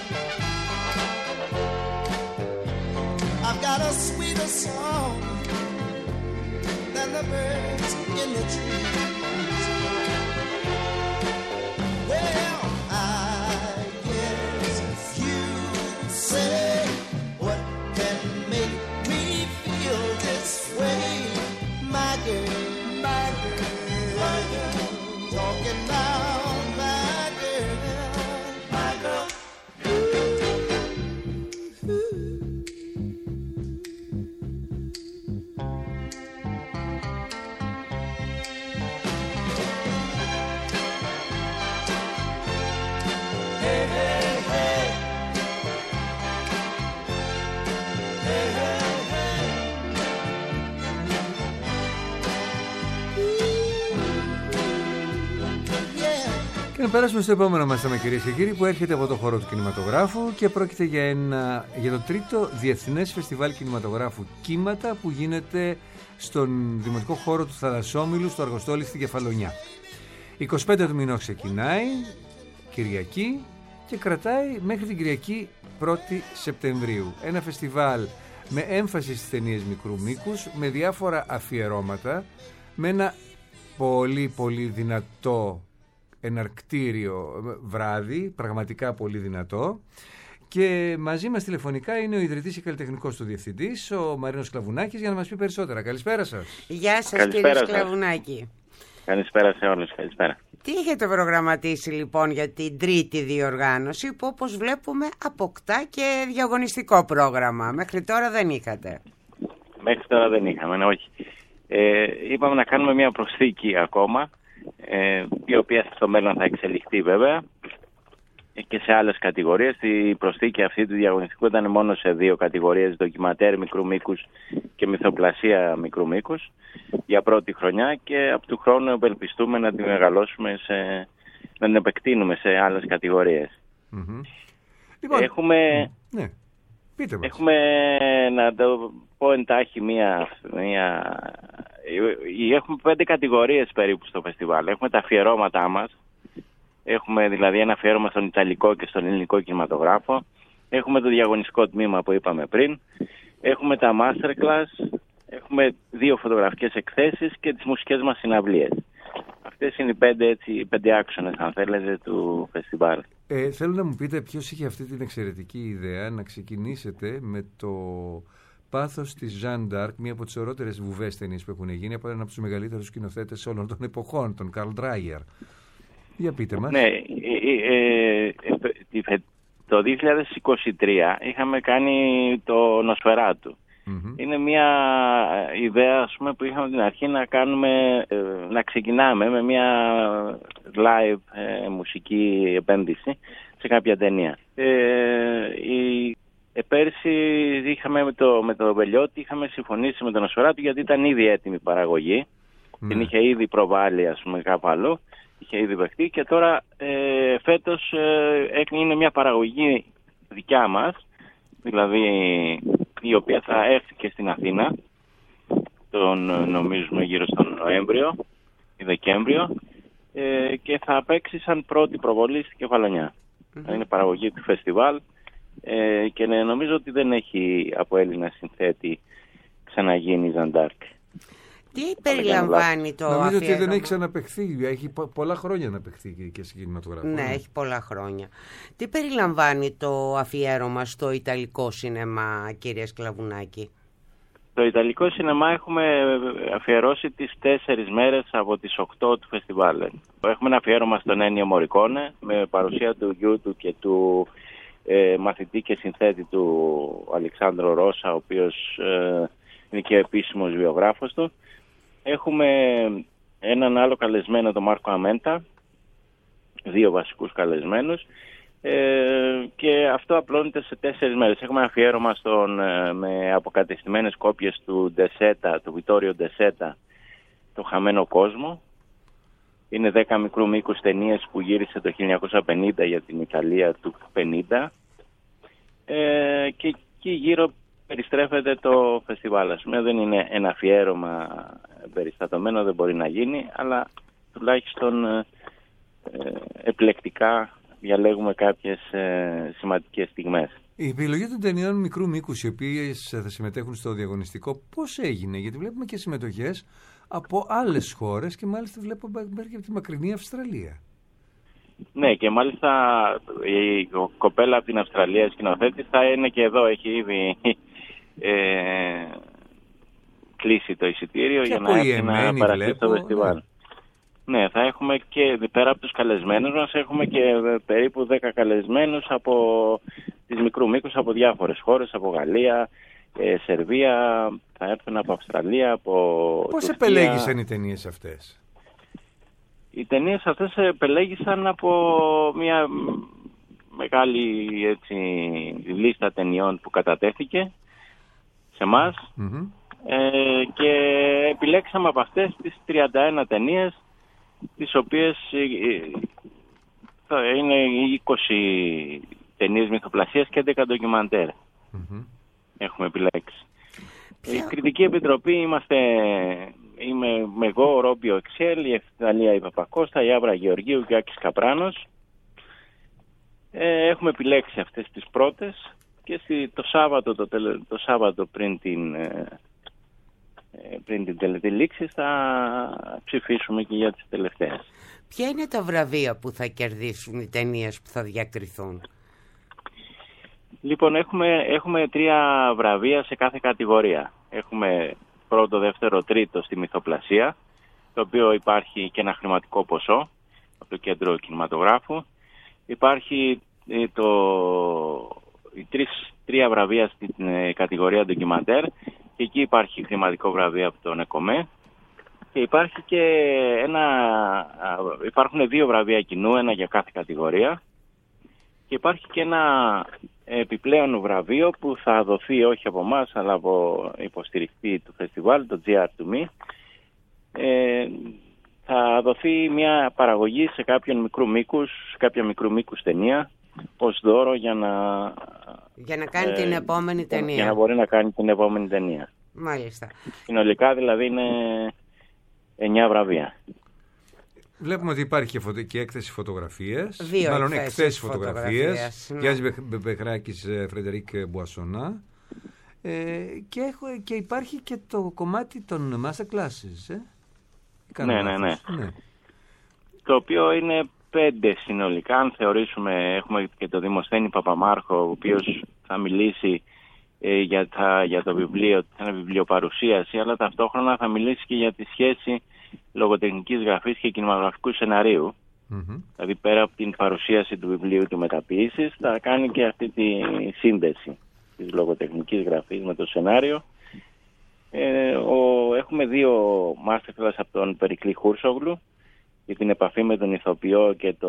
I've got a sweeter song than the birds in the trees. Well, I guess να περάσουμε στο επόμενο μας θέμα, κυρίες και κύριοι, που έρχεται από το χώρο του κινηματογράφου και πρόκειται για, ένα, για το τρίτο Διεθνές Φεστιβάλ Κινηματογράφου Κύματα που γίνεται στον Δημοτικό Χώρο του Θαλασσόμυλου στο Αργοστόλι στη Κεφαλονιά. είκοσι πέντε του μηνός ξεκινάει, Κυριακή, και κρατάει μέχρι την Κυριακή πρώτη Σεπτεμβρίου. Ένα φεστιβάλ με έμφαση στις ταινίες μικρού μήκους, με διάφορα αφιερώματα, με ένα πολύ πολύ δυνατό εναρκτήριο βράδυ, πραγματικά πολύ δυνατό. Και μαζί μας τηλεφωνικά είναι ο ιδρυτής και καλλιτεχνικός του διευθυντής, ο Μαρίνος Σκλαβουνάκης, για να μας πει περισσότερα. Καλησπέρα σας. Γεια σας, καλησπέρα, κύριε Σκλαβουνάκη. Καλησπέρα σε όλους, καλησπέρα. Τι έχετε προγραμματίσει λοιπόν για την τρίτη διοργάνωση που, όπως βλέπουμε, αποκτά και διαγωνιστικό πρόγραμμα? Μέχρι τώρα δεν είχατε. Μέχρι τώρα δεν είχαμε, ναι, όχι. Ε, είπαμε να κάνουμε μια προσθήκη ακόμα, ε, η οποία στο μέλλον θα εξελιχθεί βέβαια και σε άλλες κατηγορίες. Η προσθήκη αυτή του διαγωνιστικού ήταν μόνο σε δύο κατηγορίες, ντοκιματέρ μικρού μήκους και μυθοπλασία μικρού μήκους, για πρώτη χρονιά, και από του χρόνου ευελπιστούμε να την μεγαλώσουμε, σε, να την επεκτείνουμε σε άλλες κατηγορίες. Mm-hmm. Λοιπόν, έχουμε, ναι, πείτε μας. έχουμε, να το πω εντάχει, μία, μία, έχουμε πέντε κατηγορίες περίπου στο φεστιβάλ. Έχουμε τα αφιερώματά μας. Έχουμε δηλαδή ένα αφιέρωμα στον Ιταλικό και στον Ελληνικό κινηματογράφο. Έχουμε το διαγωνιστικό τμήμα που είπαμε πριν. Έχουμε τα masterclass. Έχουμε δύο φωτογραφικές εκθέσεις και τις μουσικές μας συναυλίες. Αυτές είναι οι πέντε, έτσι, πέντε άξονες, αν θέλετε, του φεστιβάλ. Ε, θέλω να μου πείτε ποιος είχε αυτή την εξαιρετική ιδέα να ξεκινήσετε με το πάθος της Jeanne d'Arc, μία από τις ωραιότερες βουβές ταινίες που έχουν γίνει, από έναν από τους μεγαλύτερους σκηνοθέτες όλων των εποχών, τον Καρλ Ντράιερ. Για πείτε μας. Ναι, ε, ε, ε, το δύο χιλιάδες είκοσι τρία είχαμε κάνει το Νοσφεράτου. Mm-hmm. Είναι μια ιδέα, ας πούμε, που είχαμε την αρχή να κάνουμε, ε, να ξεκινάμε με μια live ε, μουσική επένδυση σε κάποια ταινία. Ε, η, ε, πέρσι είχαμε με το, με το Βελιώτη, είχαμε συμφωνήσει με τον Νοσφεράτου, γιατί ήταν ήδη έτοιμη παραγωγή. Mm. Την είχε ήδη προβάλει, ας πούμε, κάπου αλλού. Είχε ήδη παιχτεί και τώρα ε, φέτος ε, είναι μια παραγωγή δικιά μας, δηλαδή η οποία θα έρθει και στην Αθήνα, τον νομίζουμε γύρω στον Νοέμβριο ή Δεκέμβριο, ε, και θα παίξει σαν πρώτη προβολή στην Κεφαλονιά. Mm-hmm. Είναι παραγωγή του φεστιβάλ ε, και ναι, νομίζω ότι δεν έχει από Έλληνα συνθέτη ξαναγίνει η Jeanne d'Arc. Τι περιλαμβάνει το Νομίζω αφιέρωμα? ότι δεν έχει ξαναπαιχθεί. Έχει πολλά χρόνια να παιχθεί και στην κινηματογράφο. Ναι, έχει πολλά χρόνια. Τι περιλαμβάνει το αφιέρωμα στο Ιταλικό σινεμά, κύριε Σκλαβουνάκη? Το Ιταλικό σινεμά έχουμε αφιερώσει τις τέσσερις μέρες από τις οκτώ του φεστιβάλ. Έχουμε ένα αφιέρωμα στον Ένιο Μορικόνε με παρουσία του γιού του και του ε, μαθητή και συνθέτη του Αλεξάνδρο Ρώσα, ο οποίος ε, είναι και επίσημος βιογράφος του. Έχουμε έναν άλλο καλεσμένο, τον Μάρκο Αμέντα, δύο βασικούς καλεσμένους, ε, και αυτό απλώνεται σε τέσσερις μέρες. Έχουμε αφιέρωμα στον, με αποκατεστημένες κόπιες του Ντεσέτα, του Βιτόριο Ντεσέτα, το Χαμένο Κόσμο. Είναι δέκα μικρού μήκους ταινίες που γύρισε το χίλια εννιακόσια πενήντα για την Ιταλία του πενήντα, ε, και εκεί γύρω περιστρέφεται το φεστιβάλ. Ας πούμε, δεν είναι ένα αφιέρωμα περιστατωμένο, δεν μπορεί να γίνει, αλλά τουλάχιστον ε, επιλεκτικά διαλέγουμε κάποιες ε, σημαντικές στιγμές. Η επιλογή των ταινιών μικρού μήκους, οι οποίες θα συμμετέχουν στο διαγωνιστικό, πώς έγινε? Γιατί βλέπουμε και συμμετοχές από άλλες χώρες και μάλιστα βλέπουμε μέχρι και από τη μακρινή Αυστραλία. Ναι, και μάλιστα η κοπέλα από την Αυστραλία σκηνοθέτη θα είναι και εδώ, έχει ήδη ε, κλείσει το εισιτήριο και για να έρθει να παραστεί στο φεστιβάλ. Ναι. ναι, θα έχουμε και πέρα από τους καλεσμένους μας, έχουμε και περίπου δέκα καλεσμένους από τις μικρού μήκους από διάφορες χώρες, από Γαλλία, ε, Σερβία, θα έρθουν από Αυστραλία, από Πώς Τουρκία. επελέγησαν οι ταινίες αυτές? Οι ταινίες αυτές επελέγησαν από μια μεγάλη, έτσι, λίστα ταινιών που κατατέθηκε σε εμάς, mm-hmm. ε, και επιλέξαμε από αυτές τις τριάντα ένα ταινίες, τις οποίες είναι είκοσι ταινίες μυθοπλασίας και έντεκα ντοκιμαντέρ. Mm-hmm. Έχουμε επιλέξει. Ποια... Η Κριτική Επιτροπή είμαστε... Είμαι με εγώ, ο Ρόμπιο Εξέλ, η Ευθυναλία η Παπακώστα, η Άβρα Γεωργίου και ο Άκης Καπράνος. Ε, έχουμε επιλέξει αυτές τις πρώτες και στη, το, Σάββατο, το, το Σάββατο πριν την, ε, πριν την τελετή λήξη θα ψηφίσουμε και για τις τελευταίες. Ποια είναι τα βραβεία που θα κερδίσουν οι ταινίες που θα διακριθούν? Λοιπόν, έχουμε, έχουμε τρία βραβεία σε κάθε κατηγορία. Έχουμε πρώτο, δεύτερο, τρίτο στη μυθοπλασία, το οποίο υπάρχει και ένα χρηματικό ποσό από το Κέντρο Κινηματογράφου. Υπάρχει το, οι τρεις, τρία βραβεία στην ε, κατηγορία ντοκιμαντέρ και εκεί υπάρχει χρηματικό βραβείο από τον ΕΚΟΜΕ. Και υπάρχει και ένα, υπάρχουν δύο βραβεία κοινού, ένα για κάθε κατηγορία. Και υπάρχει και ένα επιπλέον βραβείο που θα δοθεί όχι από εμάς αλλά από υποστηρικτή του φεστιβάλ, το τζι αρ to me. Ε, θα δοθεί μια παραγωγή σε κάποιον μικρού μήκους, σε κάποια μικρού μήκους ταινία ως δώρο για να... Για να κάνει ε, την επόμενη ταινία. Για να μπορεί να κάνει την επόμενη ταινία. Μάλιστα. Συνολικά δηλαδή είναι εννιά βραβεία. Βλέπουμε ότι υπάρχει και έκθεση φωτογραφίες. Δύο μάλλον εκθέσεις φωτογραφίες. Ναι. Γιάννης Μπεχράκης, Φρεντερίκ Μπουασονά. Ε, και, έχω, και υπάρχει και το κομμάτι των master classes. Ε? Ναι, ναι, ναι, ναι. Το οποίο είναι πέντε συνολικά. Αν θεωρήσουμε, έχουμε και το Δημοσθένη Παπαμάρχο, ο οποίος θα μιλήσει ε, για, τα, για το βιβλίο, θα είναι βιβλιοπαρουσίαση, αλλά ταυτόχρονα θα μιλήσει και για τη σχέση λογοτεχνικής γραφής και κινηματογραφικού σεναρίου. Mm-hmm. Δηλαδή πέρα από την παρουσίαση του βιβλίου του μεταποίησης θα κάνει και αυτή τη σύνδεση της λογοτεχνικής γραφής με το σενάριο. Ε, ο, έχουμε δύο masterclass από τον Περικλή Χούρσογλου για την επαφή με τον ηθοποιό και το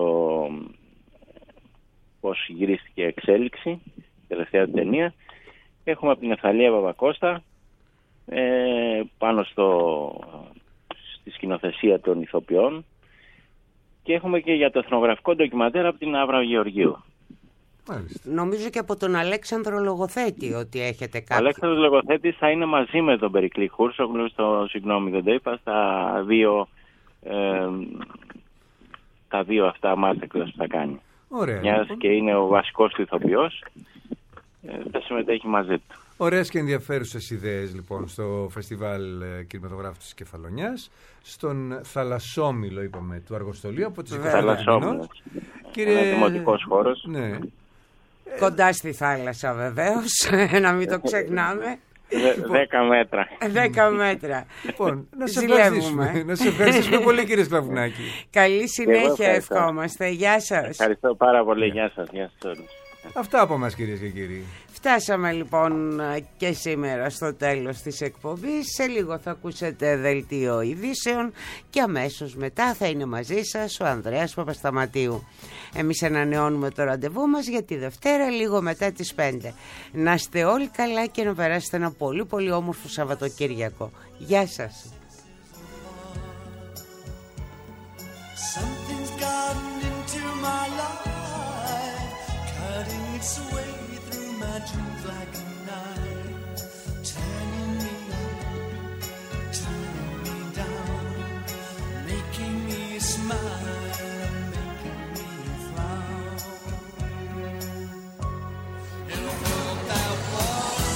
πώς γυρίστηκε η εξέλιξη, η τελευταία ταινία. Έχουμε από την Ευθαλία Παπακώστα ε, πάνω στο, στη σκηνοθεσία των ηθοποιών και έχουμε και για το εθνογραφικό ντοκιμαντέρ από την Άβρα Γεωργίου. Μάλιστα. Νομίζω και από τον Αλέξανδρο Λογοθέτη ότι έχετε κάποιο. Ο Αλέξανδρος Λογοθέτης θα είναι μαζί με τον Περικλή Χούρσογλου στο, συγγνώμη δεν το είπα, στα δύο, ε, τα δύο αυτά masterclass που θα κάνει. Ωραία. Μιας λοιπόν. Και είναι ο βασικός του ηθοποιός, ε, θα συμμετέχει μαζί του. Ωραίες και ενδιαφέρουσες ιδέες λοιπόν στο Φεστιβάλ Κινηματογράφου της Κεφαλονιάς, στον Θαλασσόμυλο είπαμε του Αργοστολίου από τις Θαλασσόμυλο. Κύριε... Ένα δημοτικός χώρος. Ναι. Κοντά στη θάλασσα βεβαίως, να μην το ξεχνάμε. Δέκα μέτρα. Δέκα μέτρα. Λοιπόν, να σε ευχαριστήσουμε. Να σε ευχαριστήσουμε πολύ κύριε Σκλαβουνάκη. Καλή συνέχεια ευχόμαστε. Γεια σας. Ευχαριστώ πάρα πολύ. Γεια σας. Γεια σας όλους. Αυτά από μας κυρίες και κύριοι. Φτάσαμε λοιπόν και σήμερα στο τέλος της εκπομπής. Σε λίγο θα ακούσετε δελτίο ειδήσεων και αμέσως μετά θα είναι μαζί σας ο Ανδρέας Παπασταματίου. Εμείς ανανεώνουμε το ραντεβού μας για τη Δευτέρα λίγο μετά τις πέντε. Να είστε όλοι καλά και να περάσετε ένα πολύ πολύ όμορφο Σαββατοκύριακο. Γεια σας. Its way through my dreams like a knife, turning me up, turning me down, making me smile and making me frown. In a world that was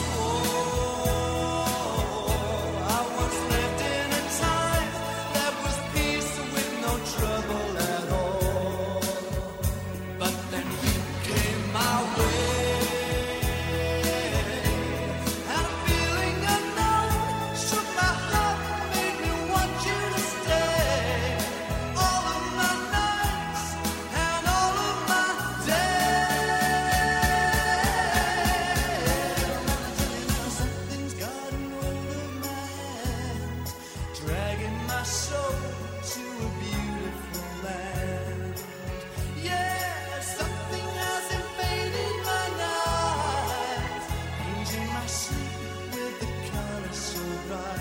war, I was lived in a time that was peace with no trouble at all. But then you came my way. Right.